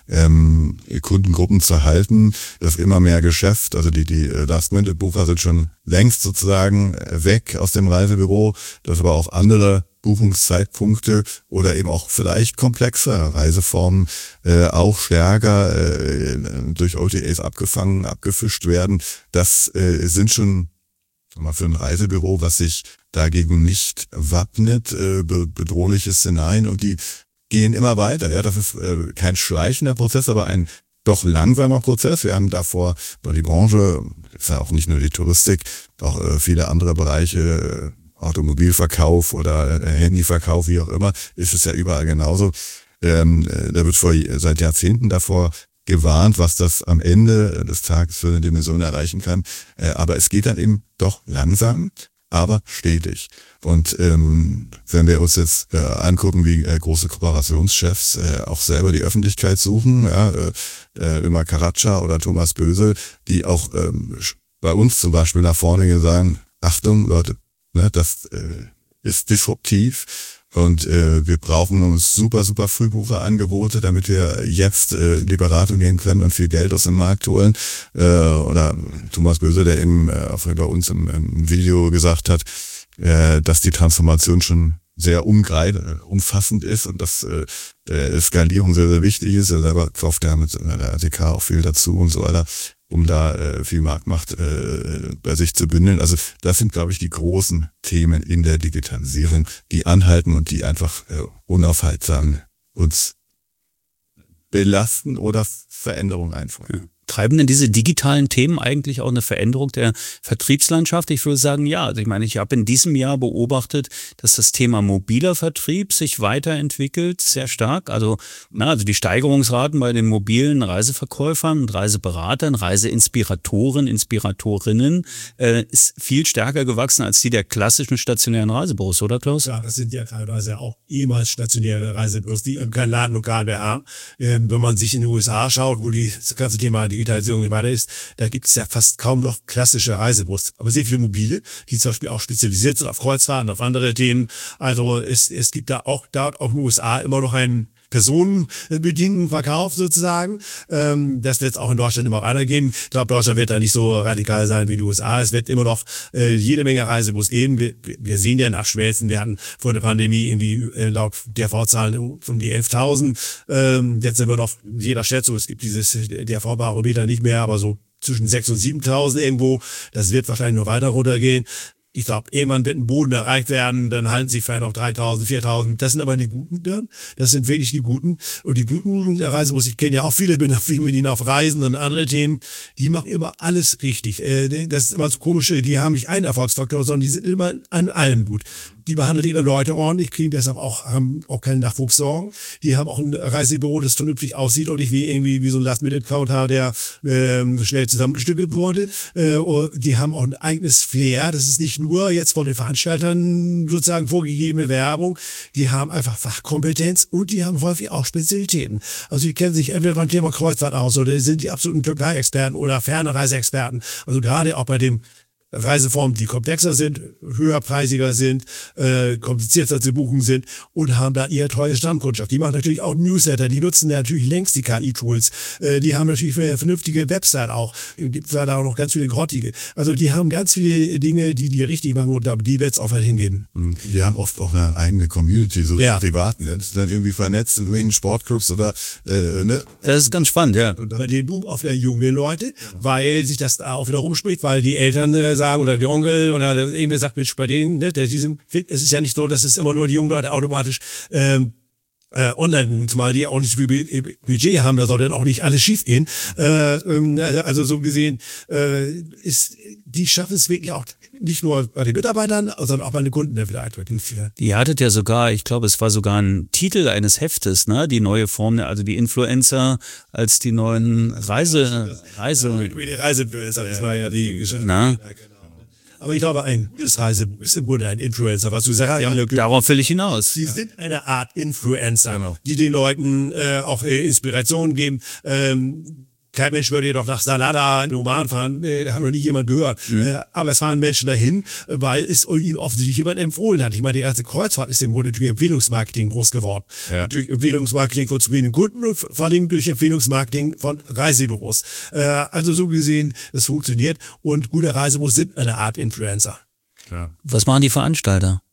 ähm, Kundengruppen zu halten. Das immer mehr Geschäft, also die, die Last-Minute-Bucher sind schon längst sozusagen weg aus dem Reisebüro, dass aber auch andere Buchungszeitpunkte oder eben auch vielleicht komplexere Reiseformen äh, auch stärker äh, durch O T As abgefangen, abgefischt werden. Das äh, sind schon mal für ein Reisebüro, was sich dagegen nicht wappnet, äh, be- bedrohliche Szenarien, und die gehen immer weiter. Ja, das ist äh, kein schleichender Prozess, aber ein doch langsamer Prozess. Wir haben davor, weil die Branche, ist ja auch nicht nur die Touristik, auch äh, viele andere Bereiche, äh, Automobilverkauf oder äh, Handyverkauf, wie auch immer, ist es ja überall genauso. Ähm, äh, da wird vor, seit Jahrzehnten davor gewarnt, was das am Ende des Tages für eine Dimension erreichen kann. Äh, aber es geht dann eben doch langsam, aber stetig. Und ähm, wenn wir uns jetzt äh, angucken, wie äh, große Kooperationschefs äh, auch selber die Öffentlichkeit suchen, ja, äh, Ömer Karaca oder Thomas Bösel, die auch ähm, bei uns zum Beispiel nach vorne gehen, sagen, Achtung Leute, ne, das äh, ist disruptiv. Und äh, wir brauchen uns super, super Frühbucherangebote, damit wir jetzt äh, in die Beratung gehen können und viel Geld aus dem Markt holen. Äh, oder Thomas Böse, der eben äh, auch bei uns im, im Video gesagt hat, äh, dass die Transformation schon sehr umgreifend, umfassend ist und dass äh, der Skalierung sehr, sehr wichtig ist. Er selber kauft ja mit der A T K auch viel dazu und so weiter, um da äh, viel Marktmacht äh, bei sich zu bündeln. Also das sind, glaube ich, die großen Themen in der Digitalisierung, die anhalten und die einfach äh, unaufhaltsam uns belasten oder Veränderungen einführen. Treiben denn diese digitalen Themen eigentlich auch eine Veränderung der Vertriebslandschaft? Ich würde sagen, ja. Also ich meine, ich habe in diesem Jahr beobachtet, dass das Thema mobiler Vertrieb sich weiterentwickelt, sehr stark. Also, na, also die Steigerungsraten bei den mobilen Reiseverkäufern und Reiseberatern, Reiseinspiratoren, Inspiratorinnen äh, ist viel stärker gewachsen als die der klassischen stationären Reisebüros, oder Klaus? Ja, das sind ja teilweise auch ehemals stationäre Reisebüros, die kein Ladenlokal mehr haben. Ähm, wenn man sich in den U S A schaut, wo die, das ganze Thema Digitalisierung weiter ist, da gibt es ja fast kaum noch klassische Reisebus, aber sehr viele mobile, die zum Beispiel auch spezialisiert sind auf Kreuzfahrten, auf andere Themen. Also es, es gibt da auch dort auch in den U S A immer noch einen personenbedienten Verkauf sozusagen. Ähm, das wird es auch in Deutschland immer weitergehen. Ich glaube, Deutschland wird da nicht so radikal sein wie die U S A. Es wird immer noch äh, jede Menge Reisebus geben. Wir, wir sehen ja nach Schmelzen, wir hatten vor der Pandemie irgendwie äh, laut D V zahlen um die elftausend. Ähm, jetzt sind wir noch, jeder schätzt so, es gibt dieses D V-Barometer nicht mehr, aber so zwischen sechstausend und siebentausend irgendwo. Das wird wahrscheinlich noch weiter runtergehen. Ich glaube, irgendwann wird ein Boden erreicht werden, dann halten sie vielleicht noch dreitausend, viertausend. Das sind aber die Guten dann. Das sind wirklich die Guten. Und die Guten der Reisebus, ich kenne ja auch viele, bin viel mit ihnen auf Reisen und andere Themen, die machen immer alles richtig. Das ist immer so komische, die haben nicht einen Erfolgsfaktor, sondern die sind immer an allem gut. Die behandeln ihre Leute ordentlich, kriegen deshalb auch, haben auch keine Nachwuchssorgen. Die haben auch ein Reisebüro, das vernünftig aussieht und nicht wie irgendwie wie so ein Last-Minute-Counter, der äh, schnell zusammengestückelt wurde. Äh, die haben auch ein eigenes Flair. Das ist nicht nur jetzt von den Veranstaltern sozusagen vorgegebene Werbung. Die haben einfach Fachkompetenz und die haben häufig auch Spezialitäten. Also die kennen sich entweder beim Thema Kreuzfahrt aus oder sind die absoluten Türkei-Experten oder ferne Reiseexperten. Also gerade auch bei dem Reiseformen, die komplexer sind, höherpreisiger sind, äh, komplizierter zu buchen sind und haben da ihre treue Stammkundschaft. Die machen natürlich auch Newsletter, die nutzen natürlich längst die K I-Tools, äh, die haben natürlich eine vernünftige Website auch, gibt da auch noch ganz viele grottige. Also die haben ganz viele Dinge, die die richtig machen und die wird es auch halt hingehen. Die haben oft auch eine eigene Community, so ja. privaten, das ist dann irgendwie vernetzt in irgendwelchen Sportclubs oder äh, ne? Das ist ganz spannend, ja. Und bei den Boom auf der jungen Leute, weil sich das da auch wieder rumspricht, weil die Eltern äh, sagen oder die Onkel oder irgendwer sagt, Mensch, bei denen, ne, der diesem, es ist ja nicht so, dass es immer nur die jungen Leute automatisch ähm, äh, online, zumal die auch nicht so viel Budget haben, da soll dann auch nicht alles schief gehen. Äh, ähm, also so gesehen äh, ist, die schaffen es wirklich auch nicht nur bei den Mitarbeitern, sondern auch bei den Kunden, der wieder eintreten. Die hattet ja sogar, ich glaube, es war sogar ein Titel eines Heftes, ne? Die neue Form, also die Influencer als die neuen Reise, Reise. Die Reiseinfluencer, das war ja die Geschichte. Na? Aber ich glaube, ein gutes Reisebuch ist im Grunde ein Influencer, was du sagst. Ja, darauf will ich hinaus. Sie sind eine Art Influencer, genau, die den Leuten äh, auch äh, Inspiration geben. Ähm, kein Mensch würde jedoch nach Sanada in Oman fahren, äh, da haben noch nie jemand gehört. Mhm. Äh, aber es fahren Menschen dahin, weil es ihnen offensichtlich jemand empfohlen hat. Ich meine, die erste Kreuzfahrt ist im Grunde durch Empfehlungsmarketing groß geworden. Ja. Durch Empfehlungsmarketing von zufriedenen Kunden und vor allem durch Empfehlungsmarketing von Reisebüros. Äh, also so gesehen, es funktioniert und gute Reisebüros sind eine Art Influencer. Klar. Was machen die Veranstalter?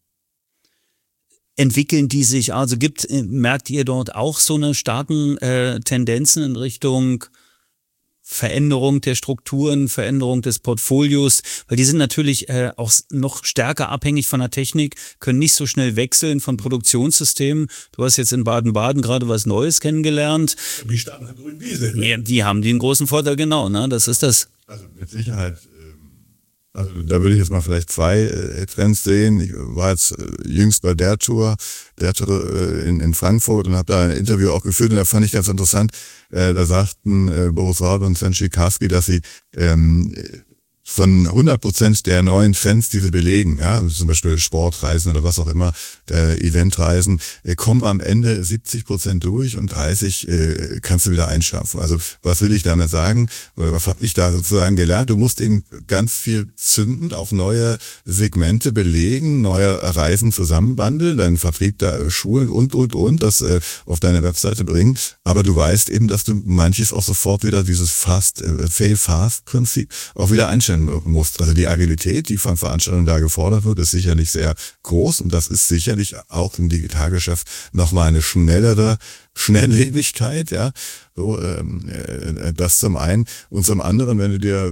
Entwickeln die sich, also gibt, merkt ihr dort auch so eine starken äh, Tendenzen in Richtung Veränderung der Strukturen, Veränderung des Portfolios, weil die sind natürlich äh, auch noch stärker abhängig von der Technik, können nicht so schnell wechseln von Produktionssystemen. Du hast jetzt in Baden-Baden gerade was Neues kennengelernt. Die standen an grünen Wiese. Ja, die haben den großen Vorteil, genau, ne? Das ist das. Also mit Sicherheit. Also da würde ich jetzt mal vielleicht zwei äh, Trends sehen. Ich war jetzt äh, jüngst bei der Tour, der Tour äh, in, in Frankfurt und habe da ein Interview auch geführt und da fand ich ganz interessant, äh, da sagten äh, Boris Rabe und Sven Schikarski, dass sie ähm, von hundert Prozent der neuen Trends, die sie belegen, ja, zum Beispiel Sportreisen oder was auch immer, äh, Eventreisen, äh, kommen am Ende siebzig Prozent durch und dreißig äh, kannst du wieder einschaffen. Also was will ich damit sagen? Oder was habe ich da sozusagen gelernt? Du musst eben ganz viel zünden, auf neue Segmente belegen, neue Reisen zusammenbandeln, deinen Vertrieb da schulen und, und, und, das äh, auf deine Webseite bringen. Aber du weißt eben, dass du manches auch sofort wieder dieses Fast, äh, Fail-Fast-Prinzip auch wieder einstellen musst. Also die Agilität, die von Veranstaltungen da gefordert wird, ist sicherlich sehr groß und das ist sicherlich auch im Digitalgeschäft nochmal eine schnellere Schnelllebigkeit, ja. So, ähm, äh, das zum einen. Und zum anderen, wenn du dir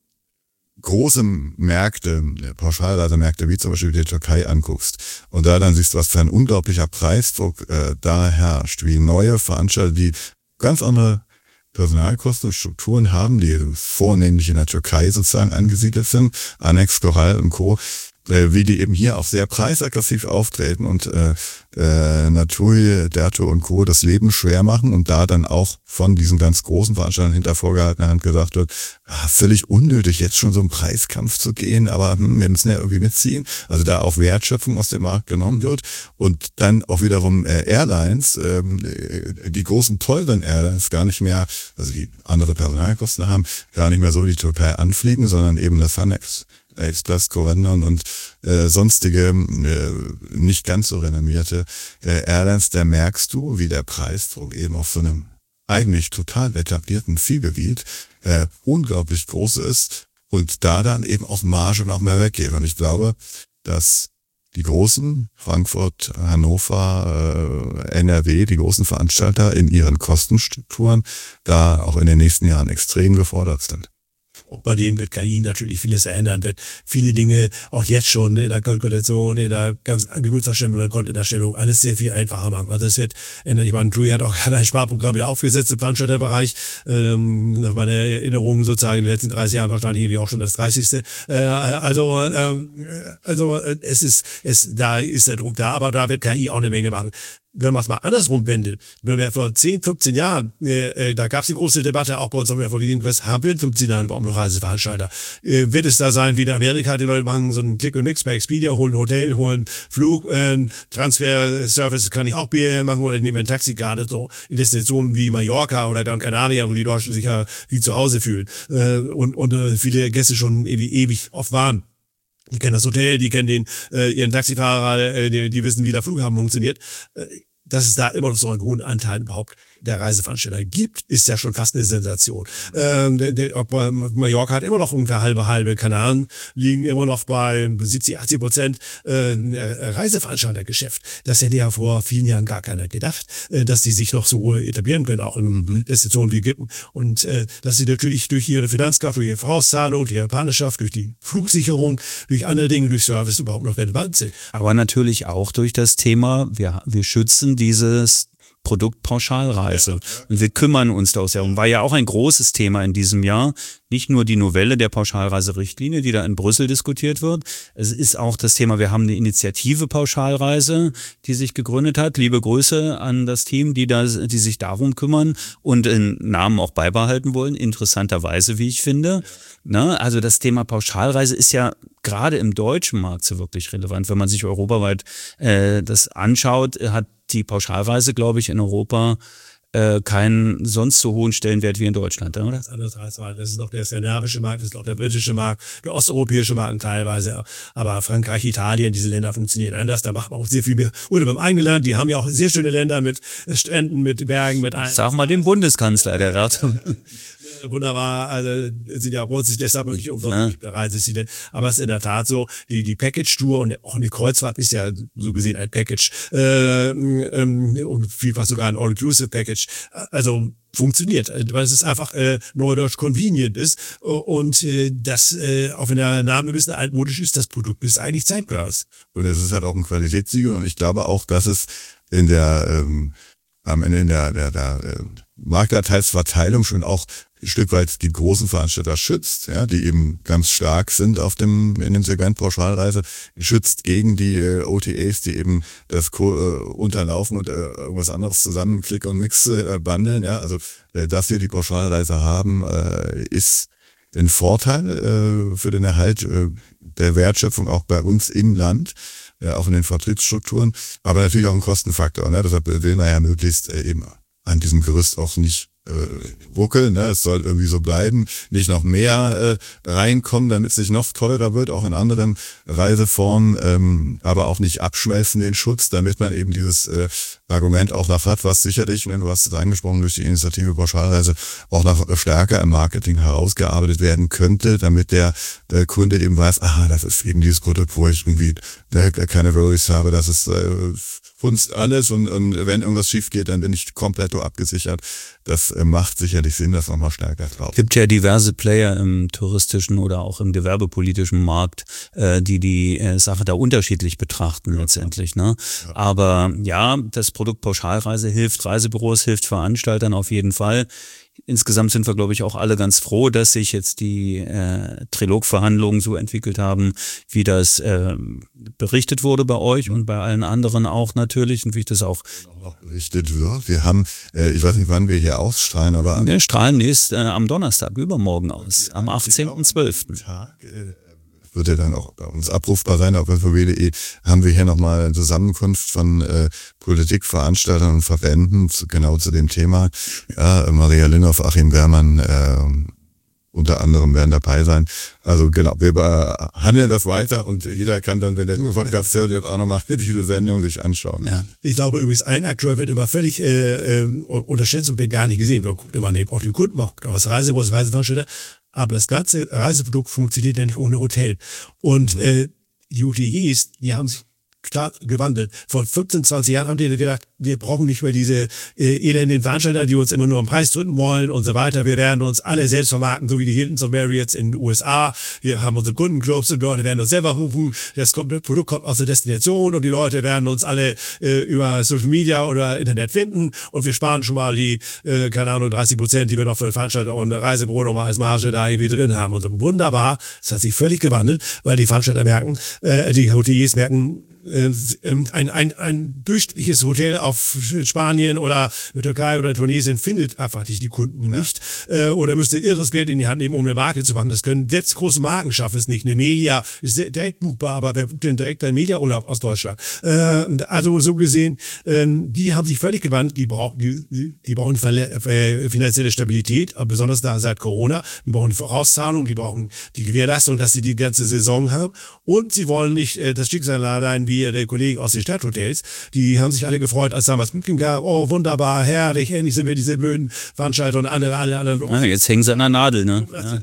große Märkte, Pauschalreisemärkte wie zum Beispiel die Türkei anguckst und da dann siehst, was für ein unglaublicher Preisdruck äh, da herrscht, wie neue Veranstalter, die ganz andere Personalkosten und Strukturen haben, die vornehmlich in der Türkei sozusagen angesiedelt sind, Annex, Coral und Co., äh, wie die eben hier auch sehr preisaggressiv auftreten und äh, äh, Natui, Derto und Co. das Leben schwer machen und da dann auch von diesen ganz großen Veranstaltern hinter vorgehaltener Hand gesagt wird, ah, völlig unnötig, jetzt schon so einen Preiskampf zu gehen, aber hm, wir müssen ja irgendwie mitziehen. Also da auch Wertschöpfung aus dem Markt genommen wird und dann auch wiederum äh, Airlines, ähm, die großen teuren Airlines gar nicht mehr, also die andere Personalkosten haben, gar nicht mehr so die Türkei anfliegen, sondern eben das Annex. Express, Corendon und äh, sonstige äh, nicht ganz so renommierte äh, Airlines, da merkst du, wie der Preisdruck eben auf so einem eigentlich total etablierten Zielgebiet äh, unglaublich groß ist und da dann eben auch Marge noch mehr weggeht. Und ich glaube, dass die großen, Frankfurt, Hannover, äh, N R W, die großen Veranstalter in ihren Kostenstrukturen da auch in den nächsten Jahren extrem gefordert sind. Und bei denen wird K I natürlich vieles verändern, wird viele Dinge auch jetzt schon in der Kalkulation, in der ganzen Angebotserstellung oder Content-Erstellung alles sehr viel einfacher machen. Also es wird ändern. Ich meine, True hat auch ein Sparprogramm wieder aufgesetzt im Veranstalterbereich. Ähm, nach meiner Erinnerung sozusagen in den letzten dreißig Jahren wahrscheinlich irgendwie auch schon das dreißigste. Äh, also, ähm, also es ist, es da ist der Druck da, aber da wird K I auch eine Menge machen. Wenn man es mal andersrum wendet, wenn wir vor zehn, fünfzehn Jahren, äh, da gab es die große Debatte, auch bei uns haben wir vor was haben wir in fünfzehn Jahren überhaupt noch Reiseveranstalter? Äh, wird es da sein, wie in Amerika, die Leute machen so einen Click und Mix bei Expedia, holen Hotel, holen Flug, äh, Transfer, Service kann ich auch B L machen oder nehmen ein Taxi, gerade so in Destinationen wie Mallorca oder Gran Canaria, wo die Deutschen sich ja wie zu Hause fühlen äh, und, und äh, viele Gäste schon ewig, ewig oft waren. Die kennen das Hotel, die kennen den äh, ihren Taxifahrer, äh, die, die wissen, wie der Flughafen funktioniert. Äh, dass es da immer noch so einen hohen Anteil überhaupt der Reiseveranstalter gibt, ist ja schon fast eine Sensation. Ähm, der, der, Mallorca hat immer noch ungefähr halbe, halbe Kanaren, liegen immer noch bei siebzig, achtzig Prozent äh, Reiseveranstaltergeschäft. Das hätte ja vor vielen Jahren gar keiner gedacht, äh, dass die sich noch so etablieren können, auch in Destinationen wie Ägypten. Und äh, dass sie natürlich durch ihre Finanzkraft, durch ihre Vorauszahlung, durch ihre Partnerschaft, durch die Flugsicherung, durch andere Dinge, durch Service überhaupt noch relevant sind. Aber natürlich auch durch das Thema, wir, wir schützen dieses Produktpauschalreise. Und wir kümmern uns da auch sehr um. War ja auch ein großes Thema in diesem Jahr. Nicht nur die Novelle der Pauschalreiserichtlinie, die da in Brüssel diskutiert wird. Es ist auch das Thema, wir haben eine Initiative Pauschalreise, die sich gegründet hat. Liebe Grüße an das Team, die da, die sich darum kümmern und den Namen auch beibehalten wollen. Interessanterweise, wie ich finde. Ne? Also das Thema Pauschalreise ist ja gerade im deutschen Markt so wirklich relevant. Wenn man sich europaweit äh, das anschaut, hat die Pauschalreise, glaube ich, in Europa äh, keinen sonst so hohen Stellenwert wie in Deutschland, oder? Das ist noch der skandinavische Markt, das ist noch der britische Markt, der osteuropäische Markt teilweise. Aber Frankreich, Italien, diese Länder funktionieren anders. Da macht man auch sehr viel mehr. Oder beim eigenen Land, die haben ja auch sehr schöne Länder mit Stränden, mit Bergen, mit allem. Sag mal dem Bundeskanzler, der Rat. Wunderbar, also sind ja grundsätzlich deshalb nicht umsonst ja. bereit ist. Aber es ist in der Tat so, die, die Package-Tour und auch eine Kreuzfahrt ist ja so gesehen ein Package äh, ähm, und vielfach sogar ein All-Inclusive-Package. Also funktioniert, weil es einfach äh, neudeutsch convenient ist und äh, das, äh, auch wenn der Name ein bisschen altmodisch ist, das Produkt ist eigentlich zeitgemäß. Und es ist halt auch ein Qualitätssiegel und ich glaube auch, dass es in der ähm, am Ende in der, der, der äh, Marktanteilsverteilung schon auch ein Stück weit die großen Veranstalter schützt, ja, die eben ganz stark sind auf dem, in dem Segment Pauschalreise, schützt gegen die äh, O T As, die eben das Co äh, unterlaufen und äh, irgendwas anderes zusammen, Click und Mix äh, bundeln, ja, also, äh, dass wir die Pauschalreise haben, äh, ist ein Vorteil äh, für den Erhalt äh, der Wertschöpfung auch bei uns im Land, äh, auch in den Vertriebsstrukturen, aber natürlich auch ein Kostenfaktor, ne, deshalb will man ja möglichst äh, eben an diesem Gerüst auch nicht ruckeln, ne? Es soll irgendwie so bleiben, nicht noch mehr äh, reinkommen, damit es nicht noch teurer wird, auch in anderen Reiseformen, ähm, aber auch nicht abschmelzen den Schutz, damit man eben dieses äh, Argument auch noch hat, was sicherlich, wenn du hast es angesprochen, durch die Initiative Pauschalreise auch noch stärker im Marketing herausgearbeitet werden könnte, damit der äh, Kunde eben weiß, aha, das ist eben dieses Produkt, wo ich irgendwie äh, keine Worries habe, das ist äh, Funst alles und, und wenn irgendwas schief geht, dann bin ich komplett abgesichert. Das äh, macht sicherlich Sinn, das nochmal stärker drauf. Es gibt ja diverse Player im touristischen oder auch im gewerbepolitischen Markt, äh, die die äh, Sache da unterschiedlich betrachten ja, letztendlich. Ne? Ja. Aber ja, das Produkt Pauschalreise hilft Reisebüros, hilft Veranstaltern auf jeden Fall. Insgesamt sind wir, glaube ich, auch alle ganz froh, dass sich jetzt die äh, Trilog-Verhandlungen so entwickelt haben, wie das äh, berichtet wurde bei euch und bei allen anderen auch natürlich und wie ich das auch noch berichtet wird. Wir haben, äh, ich weiß nicht, wann wir hier ausstrahlen, aber wir strahlen nächst äh, am Donnerstag, übermorgen aus, am achtzehnten zwölften Tag, äh, wird ja dann auch bei uns abrufbar sein. Auf f v w punkt de haben wir hier nochmal eine Zusammenkunft von äh, Politikveranstaltern und Verbänden zu, genau zu dem Thema. Ja, Maria Linhoff, Achim Bermann äh, unter anderem werden dabei sein. Also genau, wir behandeln das weiter und jeder kann dann, wenn der Podcast hört, jetzt auch nochmal diese Sendung sich anschauen. Ja. Ich glaube übrigens, ein Akteur wird immer völlig äh, äh, unterschätzt und wird gar nicht gesehen. Man guckt immer nee, auf den Kunden, macht was Reisebüros, Reiseveranstalter. Aber das ganze Reiseprodukt funktioniert ja nicht ohne Hotel. Und äh, die O T Is, die haben sich klar gewandelt. Vor fünfzehn, zwanzig Jahren haben die gedacht, wir brauchen nicht mehr diese äh, elenden Veranstalter, die uns immer nur am Preis drücken wollen und so weiter. Wir werden uns alle selbst vermarkten, so wie die Hiltons und Marriotts in den U S A. Wir haben unsere Kundenclubs und die Leute werden uns selber rufen. Das Produkt kommt aus der Destination und die Leute werden uns alle äh, über Social Media oder Internet finden und wir sparen schon mal die, äh, keine Ahnung, dreißig Prozent, die wir noch für Veranstalter und Reisebüro nochmal als Marge da irgendwie drin haben. Und so wunderbar, das hat sich völlig gewandelt, weil die Veranstalter merken, äh, die Hoteliers merken, ein, ein, ein durchschnittliches Hotel auf Spanien oder Türkei oder Tunesien findet einfach nicht die Kunden nicht. Ja. Oder müsste irres Geld in die Hand nehmen, um eine Marke zu machen. Das können selbst große Marken schaffen es nicht. Eine Media ist direkt buchbar, aber wer bucht denn direkt einen Media-Urlaub aus Deutschland? Also so gesehen, die haben sich völlig gewandt. Die brauchen, die, die brauchen finanzielle Stabilität, besonders da seit Corona. Die brauchen Vorauszahlung, die brauchen die Gewährleistung, dass sie die ganze Saison haben. Und sie wollen nicht das Schicksal allein wie der Kollegen aus den Stadthotels, die haben sich alle gefreut, als damals mitging, oh wunderbar, herrlich, endlich sind wir diese blöden Veranstalter und alle, alle, alle. Ja, jetzt hängen sie an der Nadel, ne?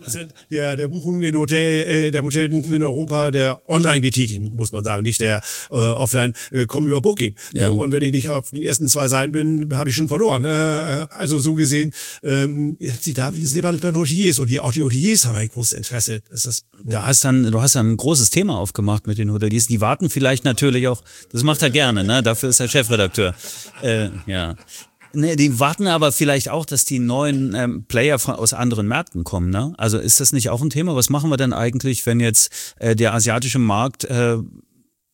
Ja. Der, der Buchung in Hotel, äh, der Hotelbuchung in Europa, der Online-Betiken, muss man sagen, nicht der äh, Offline, äh, kommen über Booking. Ja. Und wenn ich nicht auf den ersten zwei Seiten bin, habe ich schon verloren. Äh, also so gesehen, ähm, die da, wie bei den Hoteliers und die, auch die Hoteliers haben ein großes Interesse. Das ist, ja. Du hast dann, du hast dann ein großes Thema aufgemacht mit den Hoteliers. Die warten vielleicht natürlich Natürlich auch, das macht er gerne, ne? Dafür ist er Chefredakteur. Äh, ja. Ne, die warten aber vielleicht auch, dass die neuen ähm, Player von, aus anderen Märkten kommen, ne? Also ist das nicht auch ein Thema? Was machen wir denn eigentlich, wenn jetzt äh, der asiatische Markt äh,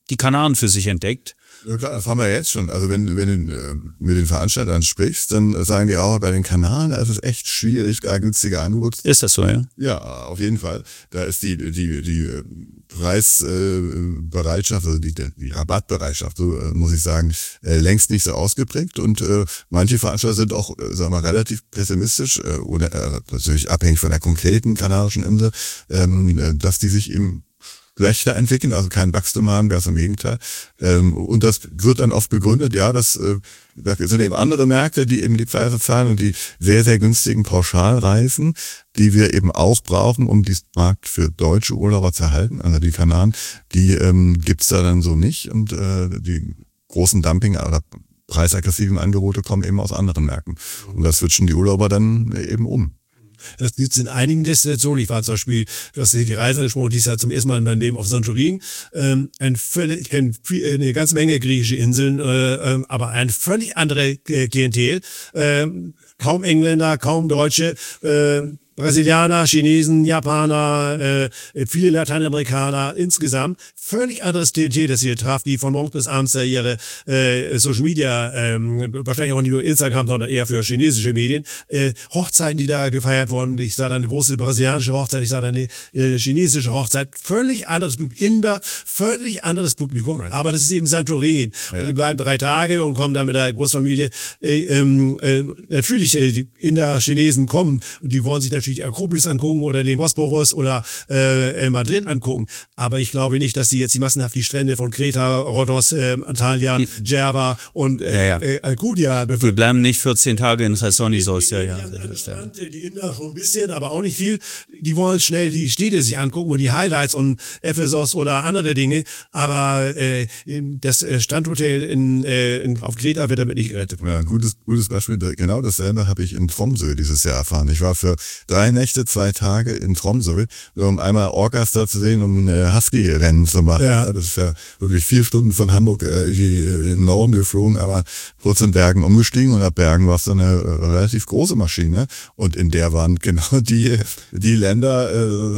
die Kanaren für sich entdeckt. Ja klar, das haben wir jetzt schon. Also wenn, wenn du äh, mit den Veranstaltern sprichst, dann äh, sagen die auch, bei den Kanaren, da ist es echt schwierig, da günstige Angebote. Ist das so, ja? Ja, auf jeden Fall. Da ist die die die Preisbereitschaft, äh, also die, die Rabattbereitschaft, so äh, muss ich sagen, äh, längst nicht so ausgeprägt. Und äh, manche Veranstalter sind auch, äh, sagen wir, relativ pessimistisch äh, oder äh, natürlich abhängig von der konkreten kanarischen Insel, ähm, äh, dass die sich eben schlechter entwickeln, also kein Wachstum haben, ganz im Gegenteil. Ähm, und das wird dann oft begründet, ja, das, äh, das sind eben andere Märkte, die eben die Preise zahlen und die sehr, sehr günstigen Pauschalreisen, die wir eben auch brauchen, um diesen Markt für deutsche Urlauber zu erhalten, also die Kanaren, die ähm, gibt's da dann so nicht und äh, die großen Dumping- oder preisaggressiven Angebote kommen eben aus anderen Märkten. Und das switchen die Urlauber dann eben um. Das gibt es in einigen Destinationen. Ich war zum Beispiel, du hast die Reise angesprochen, die ist ja zum ersten Mal in meinem Leben auf Santorin. Ähm, ein völlig, ich kenne eine ganze Menge griechische Inseln, äh, äh, aber eine völlig andere äh, Klientel. Äh, kaum Engländer, kaum Deutsche, äh, Brasilianer, Chinesen, Japaner, äh, viele Lateinamerikaner insgesamt. Völlig anderes Klientel, das hier traf, die von morgens bis abends da ihre äh, Social Media, ähm, wahrscheinlich auch nicht nur Instagram, sondern eher für chinesische Medien, äh, Hochzeiten, die da gefeiert wurden. Ich sah dann eine große brasilianische Hochzeit, ich sah dann eine äh, chinesische Hochzeit. Völlig anderes Publikum. Inder, völlig anderes Publikum. Aber das ist eben Santorin. Ja. Und die bleiben drei Tage und kommen dann mit der Großfamilie. Äh, ähm, äh, natürlich, äh, die Inder, Chinesen kommen und die wollen sich natürlich die Akropolis angucken oder den Bosporus oder äh, Madrid angucken. Aber ich glaube nicht, dass die jetzt die massenhaft die Strände von Kreta, Rhodos, äh, Antalya, Djerba und äh, ja, ja. äh, Alcudia. Wir bleiben nicht vierzehn Tage in Chasonisos. Ja, ja. Die Inder schon ein bisschen, aber auch nicht viel. Die wollen schnell die Städte sich angucken und die Highlights und Ephesos oder andere Dinge. Aber äh, das Strandhotel in, äh, in, auf Kreta wird damit nicht gerettet. Ja, ein gutes, gutes Beispiel. Genau dasselbe habe ich in Tromsø dieses Jahr erfahren. Ich war für drei Nächte, zwei Tage in Tromsø, um einmal Orcas da zu sehen, um ein Husky-Rennen zu machen. Ja. Das ist ja wirklich vier Stunden von Hamburg äh, in den Norden geflogen, aber kurz in Bergen umgestiegen und ab Bergen war es dann eine äh, relativ große Maschine und in der waren genau die die Länder,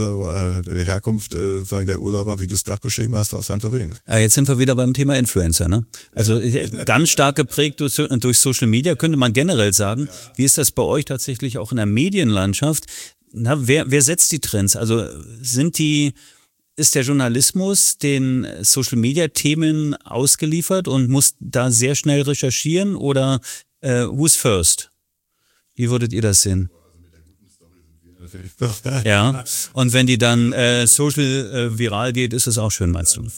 äh, die Herkunft äh, sagen der Urlauber, wie du es gerade beschrieben hast, aus Santorin. Ja, jetzt sind wir wieder beim Thema Influencer, ne? Also ganz stark geprägt durch, durch Social Media, könnte man generell sagen. Wie ist das bei euch tatsächlich auch in der Medienlandschaft? Na, wer, wer setzt die Trends? Also sind die, ist der Journalismus den Social-Media-Themen ausgeliefert und muss da sehr schnell recherchieren oder äh, who's first? Wie würdet ihr das sehen? Ja, und wenn die dann äh, social äh, viral geht, ist es auch schön, meinst du?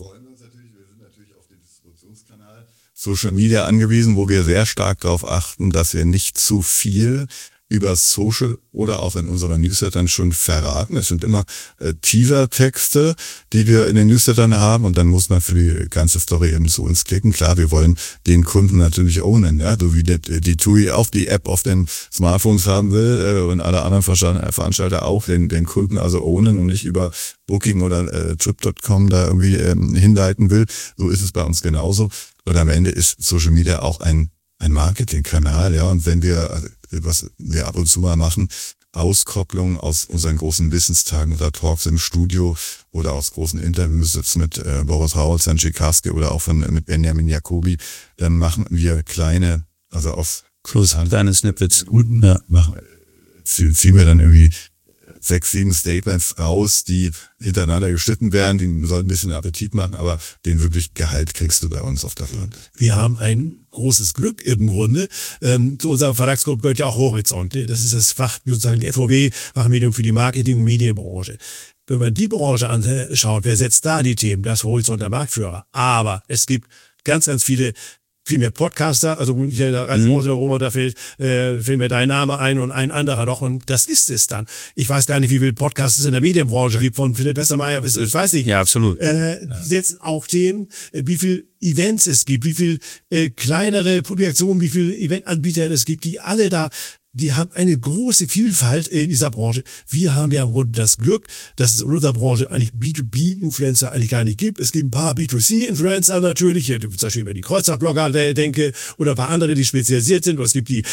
Social Media angewiesen, wo wir sehr stark darauf achten, dass wir nicht zu viel über Social oder auch in unseren Newslettern schon verraten. Es sind immer äh, Teaser-Texte, die wir in den Newslettern haben und dann muss man für die ganze Story eben zu uns klicken. Klar, wir wollen den Kunden natürlich ownen, ja, so wie die, die T U I auf die App auf den Smartphones haben will äh, und alle anderen Veranstalter auch den, den Kunden also ownen und nicht über Booking oder äh, Trip Punkt com da irgendwie ähm, hinleiten will. So ist es bei uns genauso. Und am Ende ist Social Media auch ein ein Marketingkanal, ja, und wenn wir, also, was wir ab und zu mal machen, Auskopplung aus unseren großen Wissenstagen oder Talks im Studio oder aus großen Interviews jetzt mit äh, Boris Raul, Sanjay Kaske oder auch von, mit Benjamin Jacobi, dann machen wir kleine, also auf kleine Snippets, ja, machen, ziehen wir dann irgendwie sechs, sieben Statements raus, die hintereinander geschnitten werden, die sollen ein bisschen Appetit machen, aber den wirklich Gehalt kriegst du bei uns auf der Front. Wir haben ein großes Glück im Grunde. Ähm, zu unserer Verlagsgruppe gehört ja auch Horizont. Das ist das Fach, sozusagen die F O W, Fachmedium für die Marketing- und Medienbranche. Wenn man die Branche anschaut, wer setzt da die Themen? Das ist Horizont der Marktführer. Aber es gibt ganz, ganz viele viel mehr Podcaster, also als mhm. Robert, da fällt, äh, fällt mir dein Name ein und ein anderer noch und das ist es dann. Ich weiß gar nicht, wie viele Podcasts es in der Medienbranche gibt, von Philipp Westermeier bis, ich weiß nicht. Ja, absolut. Äh, ja. Setzen auch Themen, äh, wie viel Events es gibt, wie viel äh, kleinere Publikationen, wie viel Eventanbieter es gibt, die alle da, die haben eine große Vielfalt in dieser Branche. Wir haben ja im Grunde das Glück, dass es in unserer Branche eigentlich B zwei B-Influencer eigentlich gar nicht gibt. Es gibt ein paar B zwei C-Influencer natürlich, zum Beispiel über die Kreuzfahrt-Blogger denke, oder ein paar andere, die spezialisiert sind. Oder es gibt die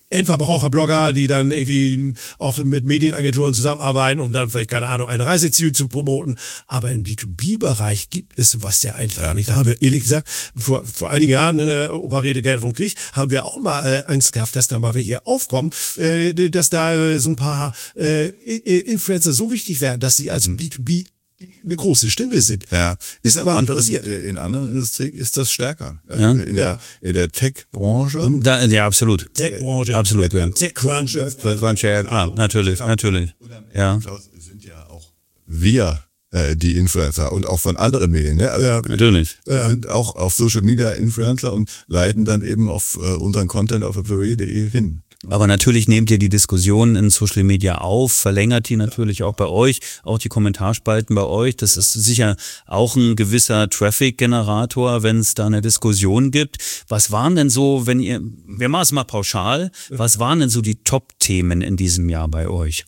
Endverbraucherblogger, die dann irgendwie auch mit Medienagenturen zusammenarbeiten, um dann vielleicht, keine Ahnung, eine Reiseziel zu promoten. Aber im B zwei B-Bereich gibt es was ja einfach nicht. Da haben wir, ehrlich gesagt, vor, vor einigen Jahren, äh, Operrede Gerd vom Krieg, haben wir auch mal äh, Angst gehabt, dass da mal hier aufkommen, äh, dass da äh, so ein paar äh, Influencer so wichtig werden, dass sie als B zwei B eine große Stimme sind. Ja, ist aber anderes. In anderen Industrien ist das stärker. Ja. In der, in der Tech-Branche. Da, ja, absolut. Tech-Branche. Absolut, ja. Tech-Crunch. Ah, natürlich, natürlich. Ja. Sind ja auch wir äh, die Influencer und auch von anderen Medien. Ne? Also, Ja, Natürlich. wir sind auch auf Social Media Influencer und leiten dann eben auf äh, unseren Content auf apparel punkt de hin. Aber natürlich nehmt ihr die Diskussion in Social Media auf, verlängert die natürlich auch bei euch, auch die Kommentarspalten bei euch. Das ist sicher auch ein gewisser Traffic-Generator, wenn es da eine Diskussion gibt. Was waren denn so, wenn ihr, wir machen es mal pauschal, was waren denn so die Top-Themen in diesem Jahr bei euch?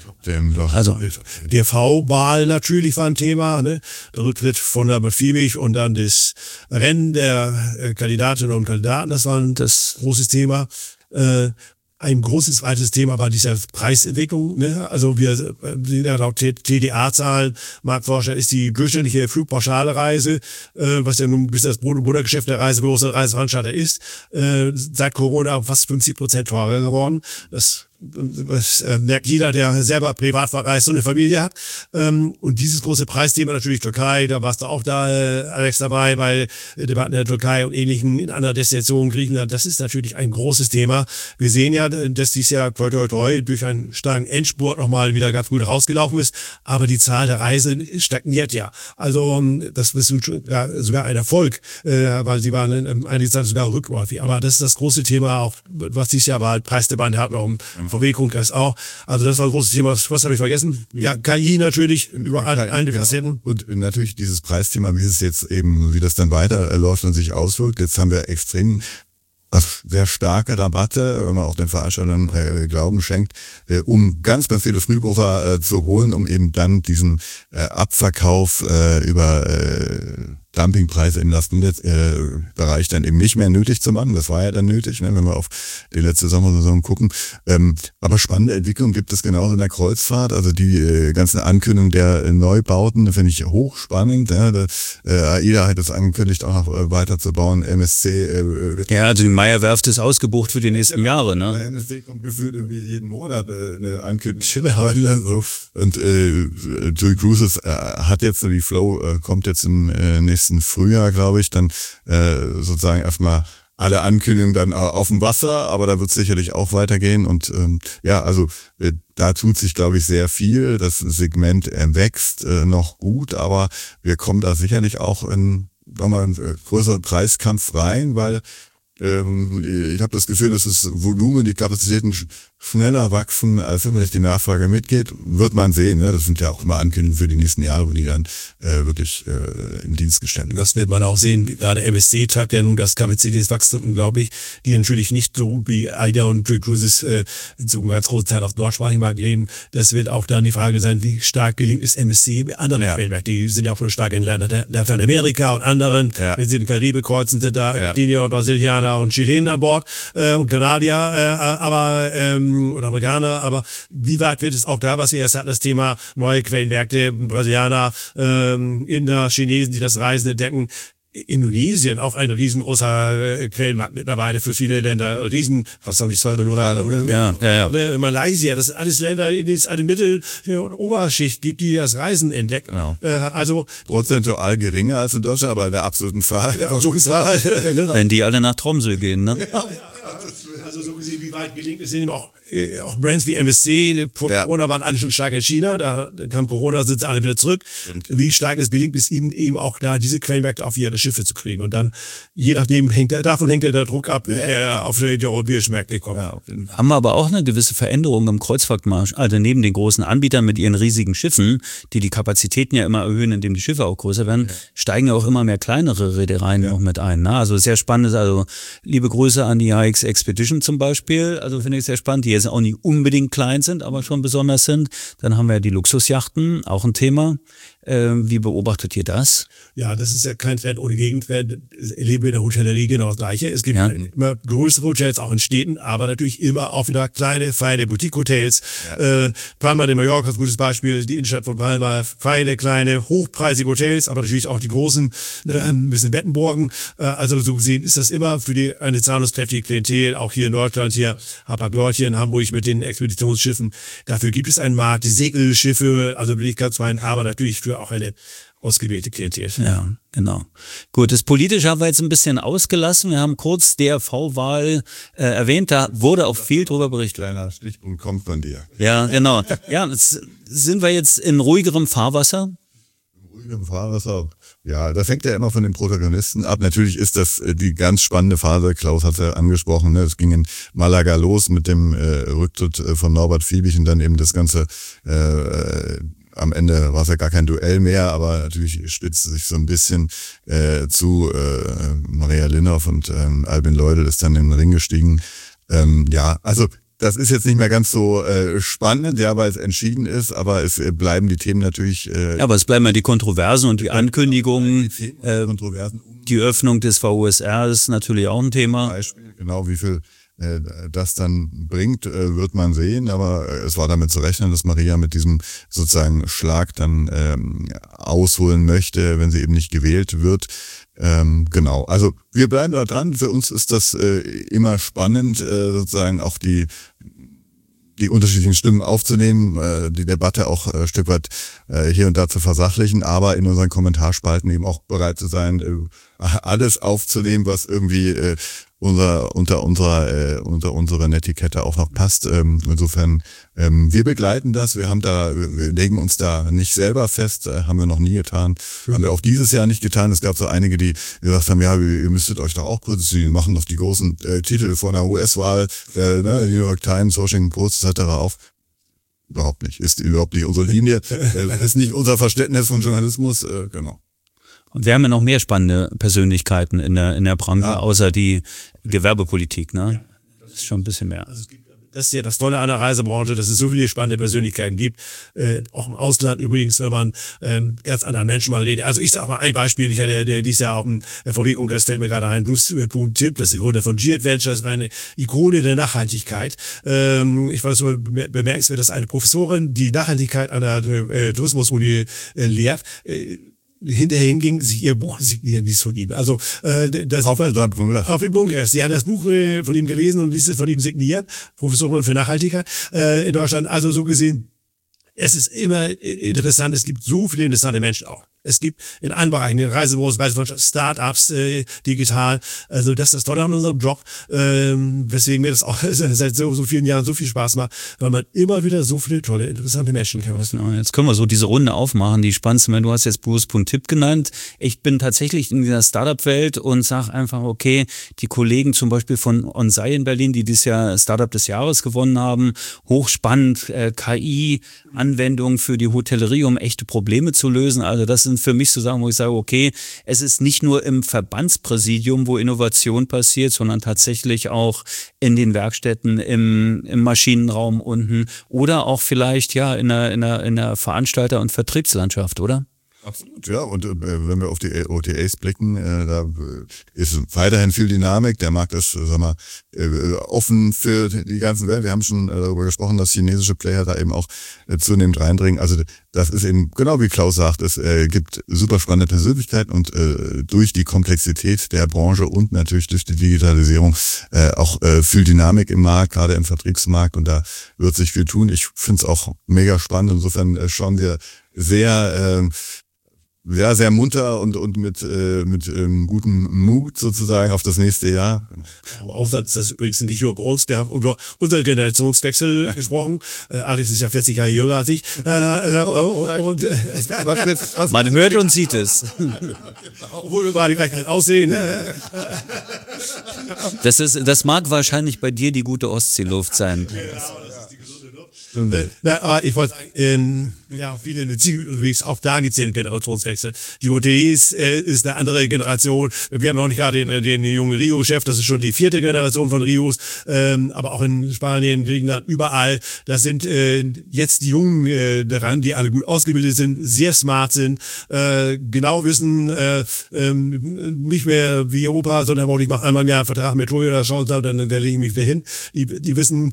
Also D V-Wahl natürlich war ein Thema, ne? Der Rücktritt von Herbert Fiebig und dann das Rennen der äh, Kandidatinnen und Kandidaten, das war ein das großes Thema. Äh, Ein großes, weites Thema war diese Preisentwicklung. Ne? Also wir sehen ja laut T D A-Zahlen, Marktforscher, ist die durchschnittliche Flugpauschale-Reise, äh, was ja nun bis das Brot- und Buttergeschäft der Reisebüros und Reiseveranstalter ist, äh, seit Corona fast fünfzig Prozent teurer geworden. Das Das äh, merkt jeder, der selber privat verreist und eine Familie hat. Ähm, und dieses große Preisthema natürlich Türkei, da warst du auch da, äh, Alex, dabei bei Debatten der Türkei und ähnlichen in anderen Destinationen, Griechenland. Das ist natürlich ein großes Thema. Wir sehen ja, dass dieses Jahr toi toi toi durch einen starken Endspurt nochmal wieder ganz gut rausgelaufen ist. Aber die Zahl der Reisen stagniert ja. Also das ist ja, sogar ein Erfolg, äh, weil sie waren in einiger Zeit sogar rückläufig. Aber das ist das große Thema, auch was dieses Jahr war, Preisdebatte hatten wir auch V W-Kongress auch. Also das war ein großes Thema. Was, was habe ich vergessen? Ja, K I natürlich, überall alle Facetten. Und natürlich dieses Preisthema, wie es jetzt eben, wie das dann weiterläuft und sich auswirkt. Jetzt haben wir extrem sehr starke Rabatte, wenn man auch den Veranstaltern äh, Glauben schenkt, äh, um ganz, ganz viele Frühbucher äh, zu holen, um eben dann diesen äh, Abverkauf äh, über äh, Dumpingpreise im Last-Minute-Bereich dann eben nicht mehr nötig zu machen. Das war ja dann nötig, ne, wenn wir auf die letzte Sommersaison gucken. Ähm, aber spannende Entwicklung gibt es genauso in der Kreuzfahrt. Also die äh, ganzen Ankündigungen der äh, Neubauten, das finde ich hochspannend. Ja. Der, äh, AIDA hat es angekündigt, auch noch äh, weiterzubauen. M S C äh, Ja, also die Meyer-Werft ist ausgebucht für die nächsten Jahre, ne? M S C kommt gefühlt irgendwie jeden Monat äh, eine Ankündigung. Und äh, Joey Cruises äh, hat jetzt, die Flow äh, kommt jetzt im äh, nächsten Frühjahr, glaube ich, dann äh, sozusagen erstmal alle Ankündigungen dann auf dem Wasser, aber da wird es sicherlich auch weitergehen. Und ähm, ja, also äh, da tut sich, glaube ich, sehr viel. Das Segment äh, wächst äh, noch gut, aber wir kommen da sicherlich auch in nochmal einen äh, größeren Preiskampf rein, weil ähm, ich habe das Gefühl, dass das Volumen, die Kapazitäten schneller wachsen, als wenn die Nachfrage mitgeht, wird man sehen. Ne? Das sind ja auch immer Ankündigungen für die nächsten Jahre, wo die dann äh, wirklich äh, in Dienst gestellt werden. Das wird man auch sehen. Gerade M S C treibt ja nun das Kapazitätswachstum, glaube ich, die natürlich nicht so wie AIDA und Joey Cruises äh, so ganz große Teil auf dem deutschsprachigen Markt leben. Das wird auch dann die Frage sein, wie stark gelingt es M S C bei anderen ja. Weltmärkten. Die sind ja auch schon stark in Ländern der Amerika und anderen. Ja. Wenn sie den Karibik kreuzen, sind da ja. Argentinier und Brasilianer und Chilenen an Bord äh, und Kanadier, äh, aber ähm, oder Amerikaner, aber wie weit wird es auch da, was wir erst hatten, das Thema neue Quellenmärkte, Brasilianer, ähm, Inder, Chinesen, die das Reisen entdecken. Indonesien auch ein riesengroßer äh, Quellenmarkt mittlerweile für viele Länder. Riesen, was soll ich sagen, oder, oder, ja, ja, ja. oder Malaysia, das sind alles Länder, in denen es eine Mittel- und Oberschicht gibt, die das Reisen entdecken. Genau. Äh, also prozentual geringer als in Deutschland, aber in der absoluten Zahl. Ja, so gesagt. Wenn die alle nach Tromsø gehen, ne? Ja, ja, also so gesehen, wie weit gelingt es eben auch, äh, auch Brands wie M S C, vor ja. Corona waren alle schon stark in China, da kam Corona, sind alle wieder zurück. Und wie stark es gelingt, ist eben eben auch da, diese Quellenmärkte auf ihre Schiffe zu kriegen. Und dann, je nachdem, hängt der, davon hängt der Druck ab, äh, auf die europäischen Märkte kommt. Ja. Haben wir aber auch eine gewisse Veränderung im Kreuzfahrtmarkt, also neben den großen Anbietern mit ihren riesigen Schiffen, die die Kapazitäten ja immer erhöhen, indem die Schiffe auch größer werden, ja. steigen ja auch immer mehr kleinere Reedereien ja. noch mit ein. Ne? Also sehr spannend, also liebe Grüße an die H X Expedition zum Beispiel, also finde ich sehr spannend, die jetzt auch nicht unbedingt klein sind, aber schon besonders sind. Dann haben wir die Luxusjachten, auch ein Thema. Äh, wie beobachtet ihr das? Ja, das ist ja kein Trend ohne Gegentrend. Erleben wir in der Hotellerie genau das Gleiche. Es gibt ja. immer größere Hotels, auch in Städten, aber natürlich immer auch wieder kleine, feine Boutique-Hotels. Ja. Äh, Palma de Mallorca ist ein gutes Beispiel. Die Innenstadt von Palma, feine, kleine, hochpreisige Hotels, aber natürlich auch die großen, äh, ein bisschen Bettenburgen. Äh, also so gesehen ist das immer für die eine zahlungskräftige Klientel, auch hier in Deutschland, hier Hapag-Lloyd in Hamburg mit den Expeditionsschiffen. Dafür gibt es einen Markt, die Segelschiffe, also bin ich ganz fein, aber natürlich für auch eine ausgewählte Klientel. Ja, genau. Gut, das Politische haben wir jetzt ein bisschen ausgelassen. Wir haben kurz D R V-Wahl äh, erwähnt, da wurde auch viel drüber berichtet. Kleiner Stichpunkt kommt von dir. Ja, genau. Ja, jetzt sind wir jetzt in ruhigerem Fahrwasser. Im Fahrwasser, ja, das hängt ja immer von den Protagonisten ab. Natürlich ist das äh, die ganz spannende Phase, Klaus hat es ja angesprochen, ne? Es ging in Malaga los mit dem äh, Rücktritt äh, von Norbert Fiebig und dann eben das Ganze, äh, äh, am Ende war es ja gar kein Duell mehr, aber natürlich spitzte sich so ein bisschen äh, zu. Äh, Maria Linhoff und ähm, Albin Leudel ist dann in den Ring gestiegen. Ähm, ja, also das ist jetzt nicht mehr ganz so äh, spannend, ja, weil es entschieden ist, aber es äh, bleiben die Themen natürlich. Äh, ja, aber es bleiben ja die Kontroversen und die Ankündigungen. Die, Themen, äh, Kontroversen. Die Öffnung des V U S R ist natürlich auch ein Thema. Beispiel, genau, wie viel äh, das dann bringt, äh, wird man sehen, aber äh, es war damit zu rechnen, dass Maria mit diesem sozusagen Schlag dann ähm, ausholen möchte, wenn sie eben nicht gewählt wird. Ähm, genau, also wir bleiben da dran. Für uns ist das äh, immer spannend, äh, sozusagen auch die die unterschiedlichen Stimmen aufzunehmen, äh, die Debatte auch äh, ein Stück weit äh, hier und da zu versachlichen, aber in unseren Kommentarspalten eben auch bereit zu sein, äh, alles aufzunehmen, was irgendwie äh, unser unter unserer äh, unter unserer Netiquette auch noch passt. Ähm, insofern ähm, wir begleiten das. Wir haben da, wir legen uns da nicht selber fest, äh, haben wir noch nie getan, haben wir auch dieses Jahr nicht getan. Es gab so einige, die gesagt haben, ja, ihr müsstet euch doch auch kurz, die machen doch die großen äh, Titel vor einer U S-Wahl, äh, ne, New York Times, Washington Post et cetera auf. Überhaupt nicht, ist überhaupt nicht unsere Linie, äh, ist nicht unser Verständnis von Journalismus, äh, genau. Und wir haben ja noch mehr spannende Persönlichkeiten in der in der Branche, ja. Außer die Gewerbepolitik, ne? Das ist schon ein bisschen mehr. Also das ist ja das Tolle an der Reisebranche, dass es so viele spannende Persönlichkeiten gibt. Äh, auch im Ausland übrigens, wenn man ähm, ganz anderen Menschen mal redet. Also ich sage mal ein Beispiel, ich hatte der dies Jahr auf dem Verlegung, das fällt mir gerade ein, Bruce.Tipp, das ist der Gründer von G-Adventures, eine Ikone der Nachhaltigkeit. Ähm, ich weiß so bemerkenswert, dass eine Professorin die Nachhaltigkeit an der äh, Tourismusuni äh, lehrt. Äh, hinterher hinging, sich ihr Buch signieren ließ von ihm. Also äh, das auf, auf dem Punkt erst. Sie hat das Buch äh, von ihm gelesen und ließ es von ihm signieren. Professorin für Nachhaltigkeit äh, in Deutschland. Also so gesehen, es ist immer interessant. Es gibt so viele interessante Menschen auch. Es gibt in allen Bereichen, in Reisebüros, Reiseveranstaltungen, Start-ups, äh, digital. Also das ist das Tolle an unserem Job, ähm, weswegen mir das auch seit so, so vielen Jahren so viel Spaß macht, weil man immer wieder so viele tolle, interessante Menschen kennt. Ja, jetzt können wir so diese Runde aufmachen, die spannendste. Du hast jetzt Bruce.Tipp genannt. Ich bin tatsächlich in dieser Startup-Welt und sage einfach, okay, die Kollegen zum Beispiel von Onsei in Berlin, die dieses Jahr Startup des Jahres gewonnen haben, hochspannend, äh, K I-Anwendungen für die Hotellerie, um echte Probleme zu lösen. Also das sind für mich zu sagen, wo ich sage, okay, es ist nicht nur im Verbandspräsidium, wo Innovation passiert, sondern tatsächlich auch in den Werkstätten, im, im Maschinenraum unten oder auch vielleicht ja in der, in der, in der Veranstalter- und Vertriebslandschaft, oder? Absolut, ja. Und äh, wenn wir auf die O T As blicken, äh, da ist weiterhin viel Dynamik. Der Markt ist, sag mal, äh, offen für die ganze Welt. Wir haben schon äh, darüber gesprochen, dass chinesische Player da eben auch äh, zunehmend reindringen. Also das ist eben, genau wie Klaus sagt, es äh, gibt super spannende Persönlichkeiten und äh, durch die Komplexität der Branche und natürlich durch die Digitalisierung äh, auch äh, viel Dynamik im Markt, gerade im Vertriebsmarkt. Und da wird sich viel tun. Ich finde es auch mega spannend. Insofern äh, schauen wir sehr äh, ja, sehr munter und und mit äh, mit ähm, gutem Mut sozusagen auf das nächste Jahr. Aufsatz, das ist übrigens nicht nur groß, wir haben über unser Generationswechsel gesprochen. Äh, Alex ist ja vierzig Jahre jünger als ich. Äh, und, äh, Man hört und sieht es. Obwohl wir beide gleich halt aussehen. Das ist, das mag wahrscheinlich bei dir die gute Ostseeluft sein. Na, aber ich wollte sagen, in, ja, viele in der Ziel unterwegs, auch da gibt es den Generationswechsel. Die O T Es äh, ist eine andere Generation. Wir haben noch nicht gerade den, den jungen Rio-Chef, das ist schon die vierte Generation von Rios, ähm, aber auch in Spanien, Griechenland, überall. Das sind äh, jetzt die Jungen äh, daran, die alle gut ausgebildet sind, sehr smart sind, äh, genau wissen, äh, ähm, nicht mehr wie Opa, sondern auch ich mache einmal im Jahr einen Vertrag mit Toyota, schauen Sie, dann, dann lege ich mich wieder hin. Die, die wissen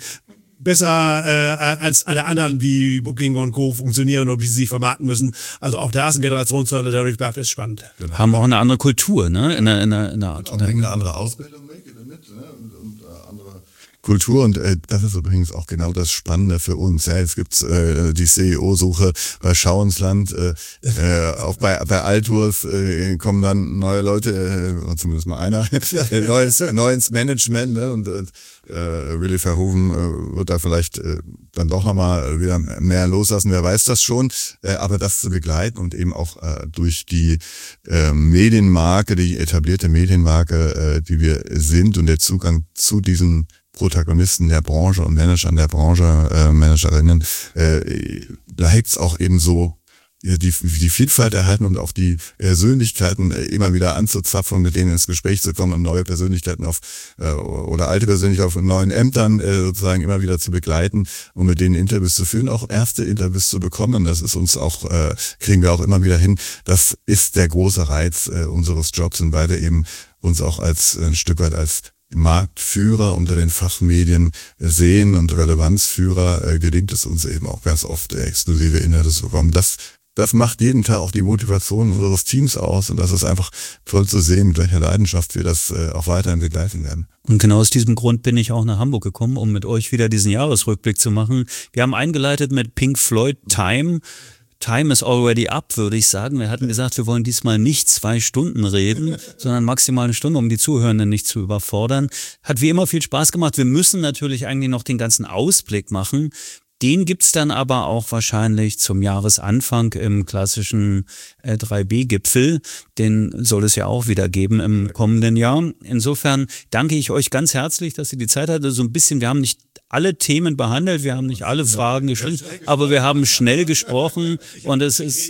besser äh, als alle anderen, wie Booking und Co. funktionieren und wie sie sich vermarkten müssen. Also auch da ist ein Generationswechsel, dadurch bleibt es spannend. Genau. Haben auch eine andere Kultur, ne? In einer, in einer, in einer Art. Und auch eine andere Ausbildung mit, ne? und, und äh, andere Kultur. Und äh, das ist übrigens auch genau das Spannende für uns. Ja, jetzt gibt's äh, die C E O-Suche bei Schau ins Land. Äh, äh, auch bei bei Altours äh, kommen dann neue Leute, äh, zumindest mal einer, äh, neues, neues Management. Ne? Und äh, Willi Verhoeven äh, wird da vielleicht äh, dann doch nochmal wieder mehr loslassen, wer weiß das schon. Äh, aber das zu begleiten und eben auch äh, durch die äh, Medienmarke, die etablierte Medienmarke, äh, die wir sind und der Zugang zu diesen Protagonisten der Branche und Managern der Branche, äh, Managerinnen, äh, da hängt auch eben so die, die Vielfalt erhalten und auch die Persönlichkeiten immer wieder anzuzapfen, mit denen ins Gespräch zu kommen und neue Persönlichkeiten auf äh, oder alte Persönlichkeiten auf neuen Ämtern äh, sozusagen immer wieder zu begleiten und mit denen Interviews zu führen, auch erste Interviews zu bekommen. Das ist uns auch, äh, kriegen wir auch immer wieder hin. Das ist der große Reiz äh, unseres Jobs und beide eben uns auch als ein Stück weit als Marktführer unter den Fachmedien sehen und Relevanzführer, äh, gelingt es uns eben auch ganz oft, exklusive Inhalte zu bekommen. Das Das macht jeden Tag auch die Motivation unseres Teams aus und das ist einfach toll zu sehen, mit welcher Leidenschaft wir das äh, auch weiterhin begleiten werden. Und genau aus diesem Grund bin ich auch nach Hamburg gekommen, um mit euch wieder diesen Jahresrückblick zu machen. Wir haben eingeleitet mit Pink Floyd Time. Time is already up, würde ich sagen. Wir hatten gesagt, wir wollen diesmal nicht zwei Stunden reden, sondern maximal eine Stunde, um die Zuhörenden nicht zu überfordern. Hat wie immer viel Spaß gemacht. Wir müssen natürlich eigentlich noch den ganzen Ausblick machen. Den gibt's dann aber auch wahrscheinlich zum Jahresanfang im klassischen äh, drei B Gipfel. Den soll es ja auch wieder geben im kommenden Jahr. Insofern danke ich euch ganz herzlich, dass ihr die Zeit hattet. So ein bisschen, wir haben nicht alle Themen behandelt, wir haben nicht alle Fragen gestellt, aber wir haben schnell gesprochen und es ist,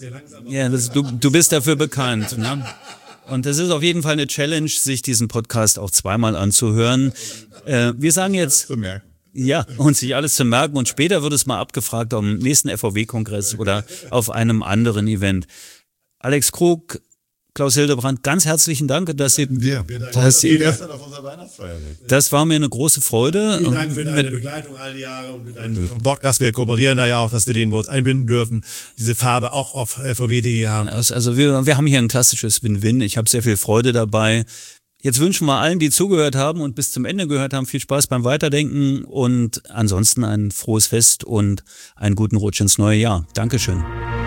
ja, das, du, du bist dafür bekannt, ne? Und das ist auf jeden Fall eine Challenge, sich diesen Podcast auch zweimal anzuhören. Äh, wir sagen jetzt... Ja, und sich alles zu merken. Und später wird es mal abgefragt am nächsten F V W-Kongress oder auf einem anderen Event. Alex Krug, Klaus Hildebrand, ganz herzlichen Dank, dass Sie... Wir, dass Sie auf unserer Weihnachtsfeier. Das war mir eine große Freude. Vielen Dank für deine Begleitung all die Jahre und mit deinem Podcast. Wir kooperieren da ja auch, dass wir den bei uns einbinden dürfen. Diese Farbe auch auf F V W punkt de haben. Also wir, wir haben hier ein klassisches Win-Win. Ich habe sehr viel Freude dabei. Jetzt wünschen wir allen, die zugehört haben und bis zum Ende gehört haben, viel Spaß beim Weiterdenken und ansonsten ein frohes Fest und einen guten Rutsch ins neue Jahr. Dankeschön.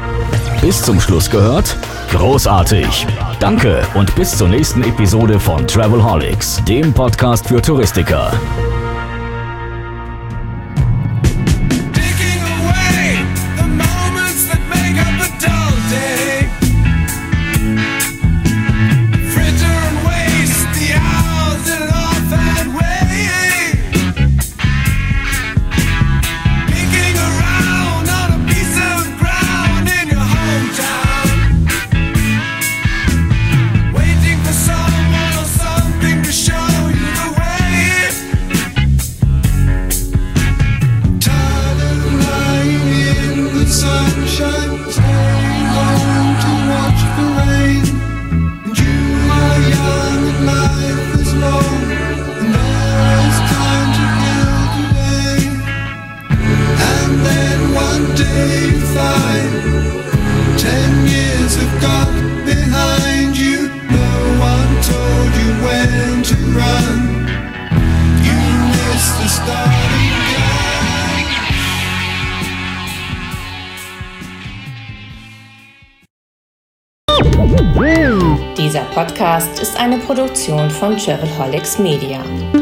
Bis zum Schluss gehört? Großartig. Danke und bis zur nächsten Episode von Travelholics, dem Podcast für Touristiker. Dieser Podcast ist eine Produktion von Travelholics Media.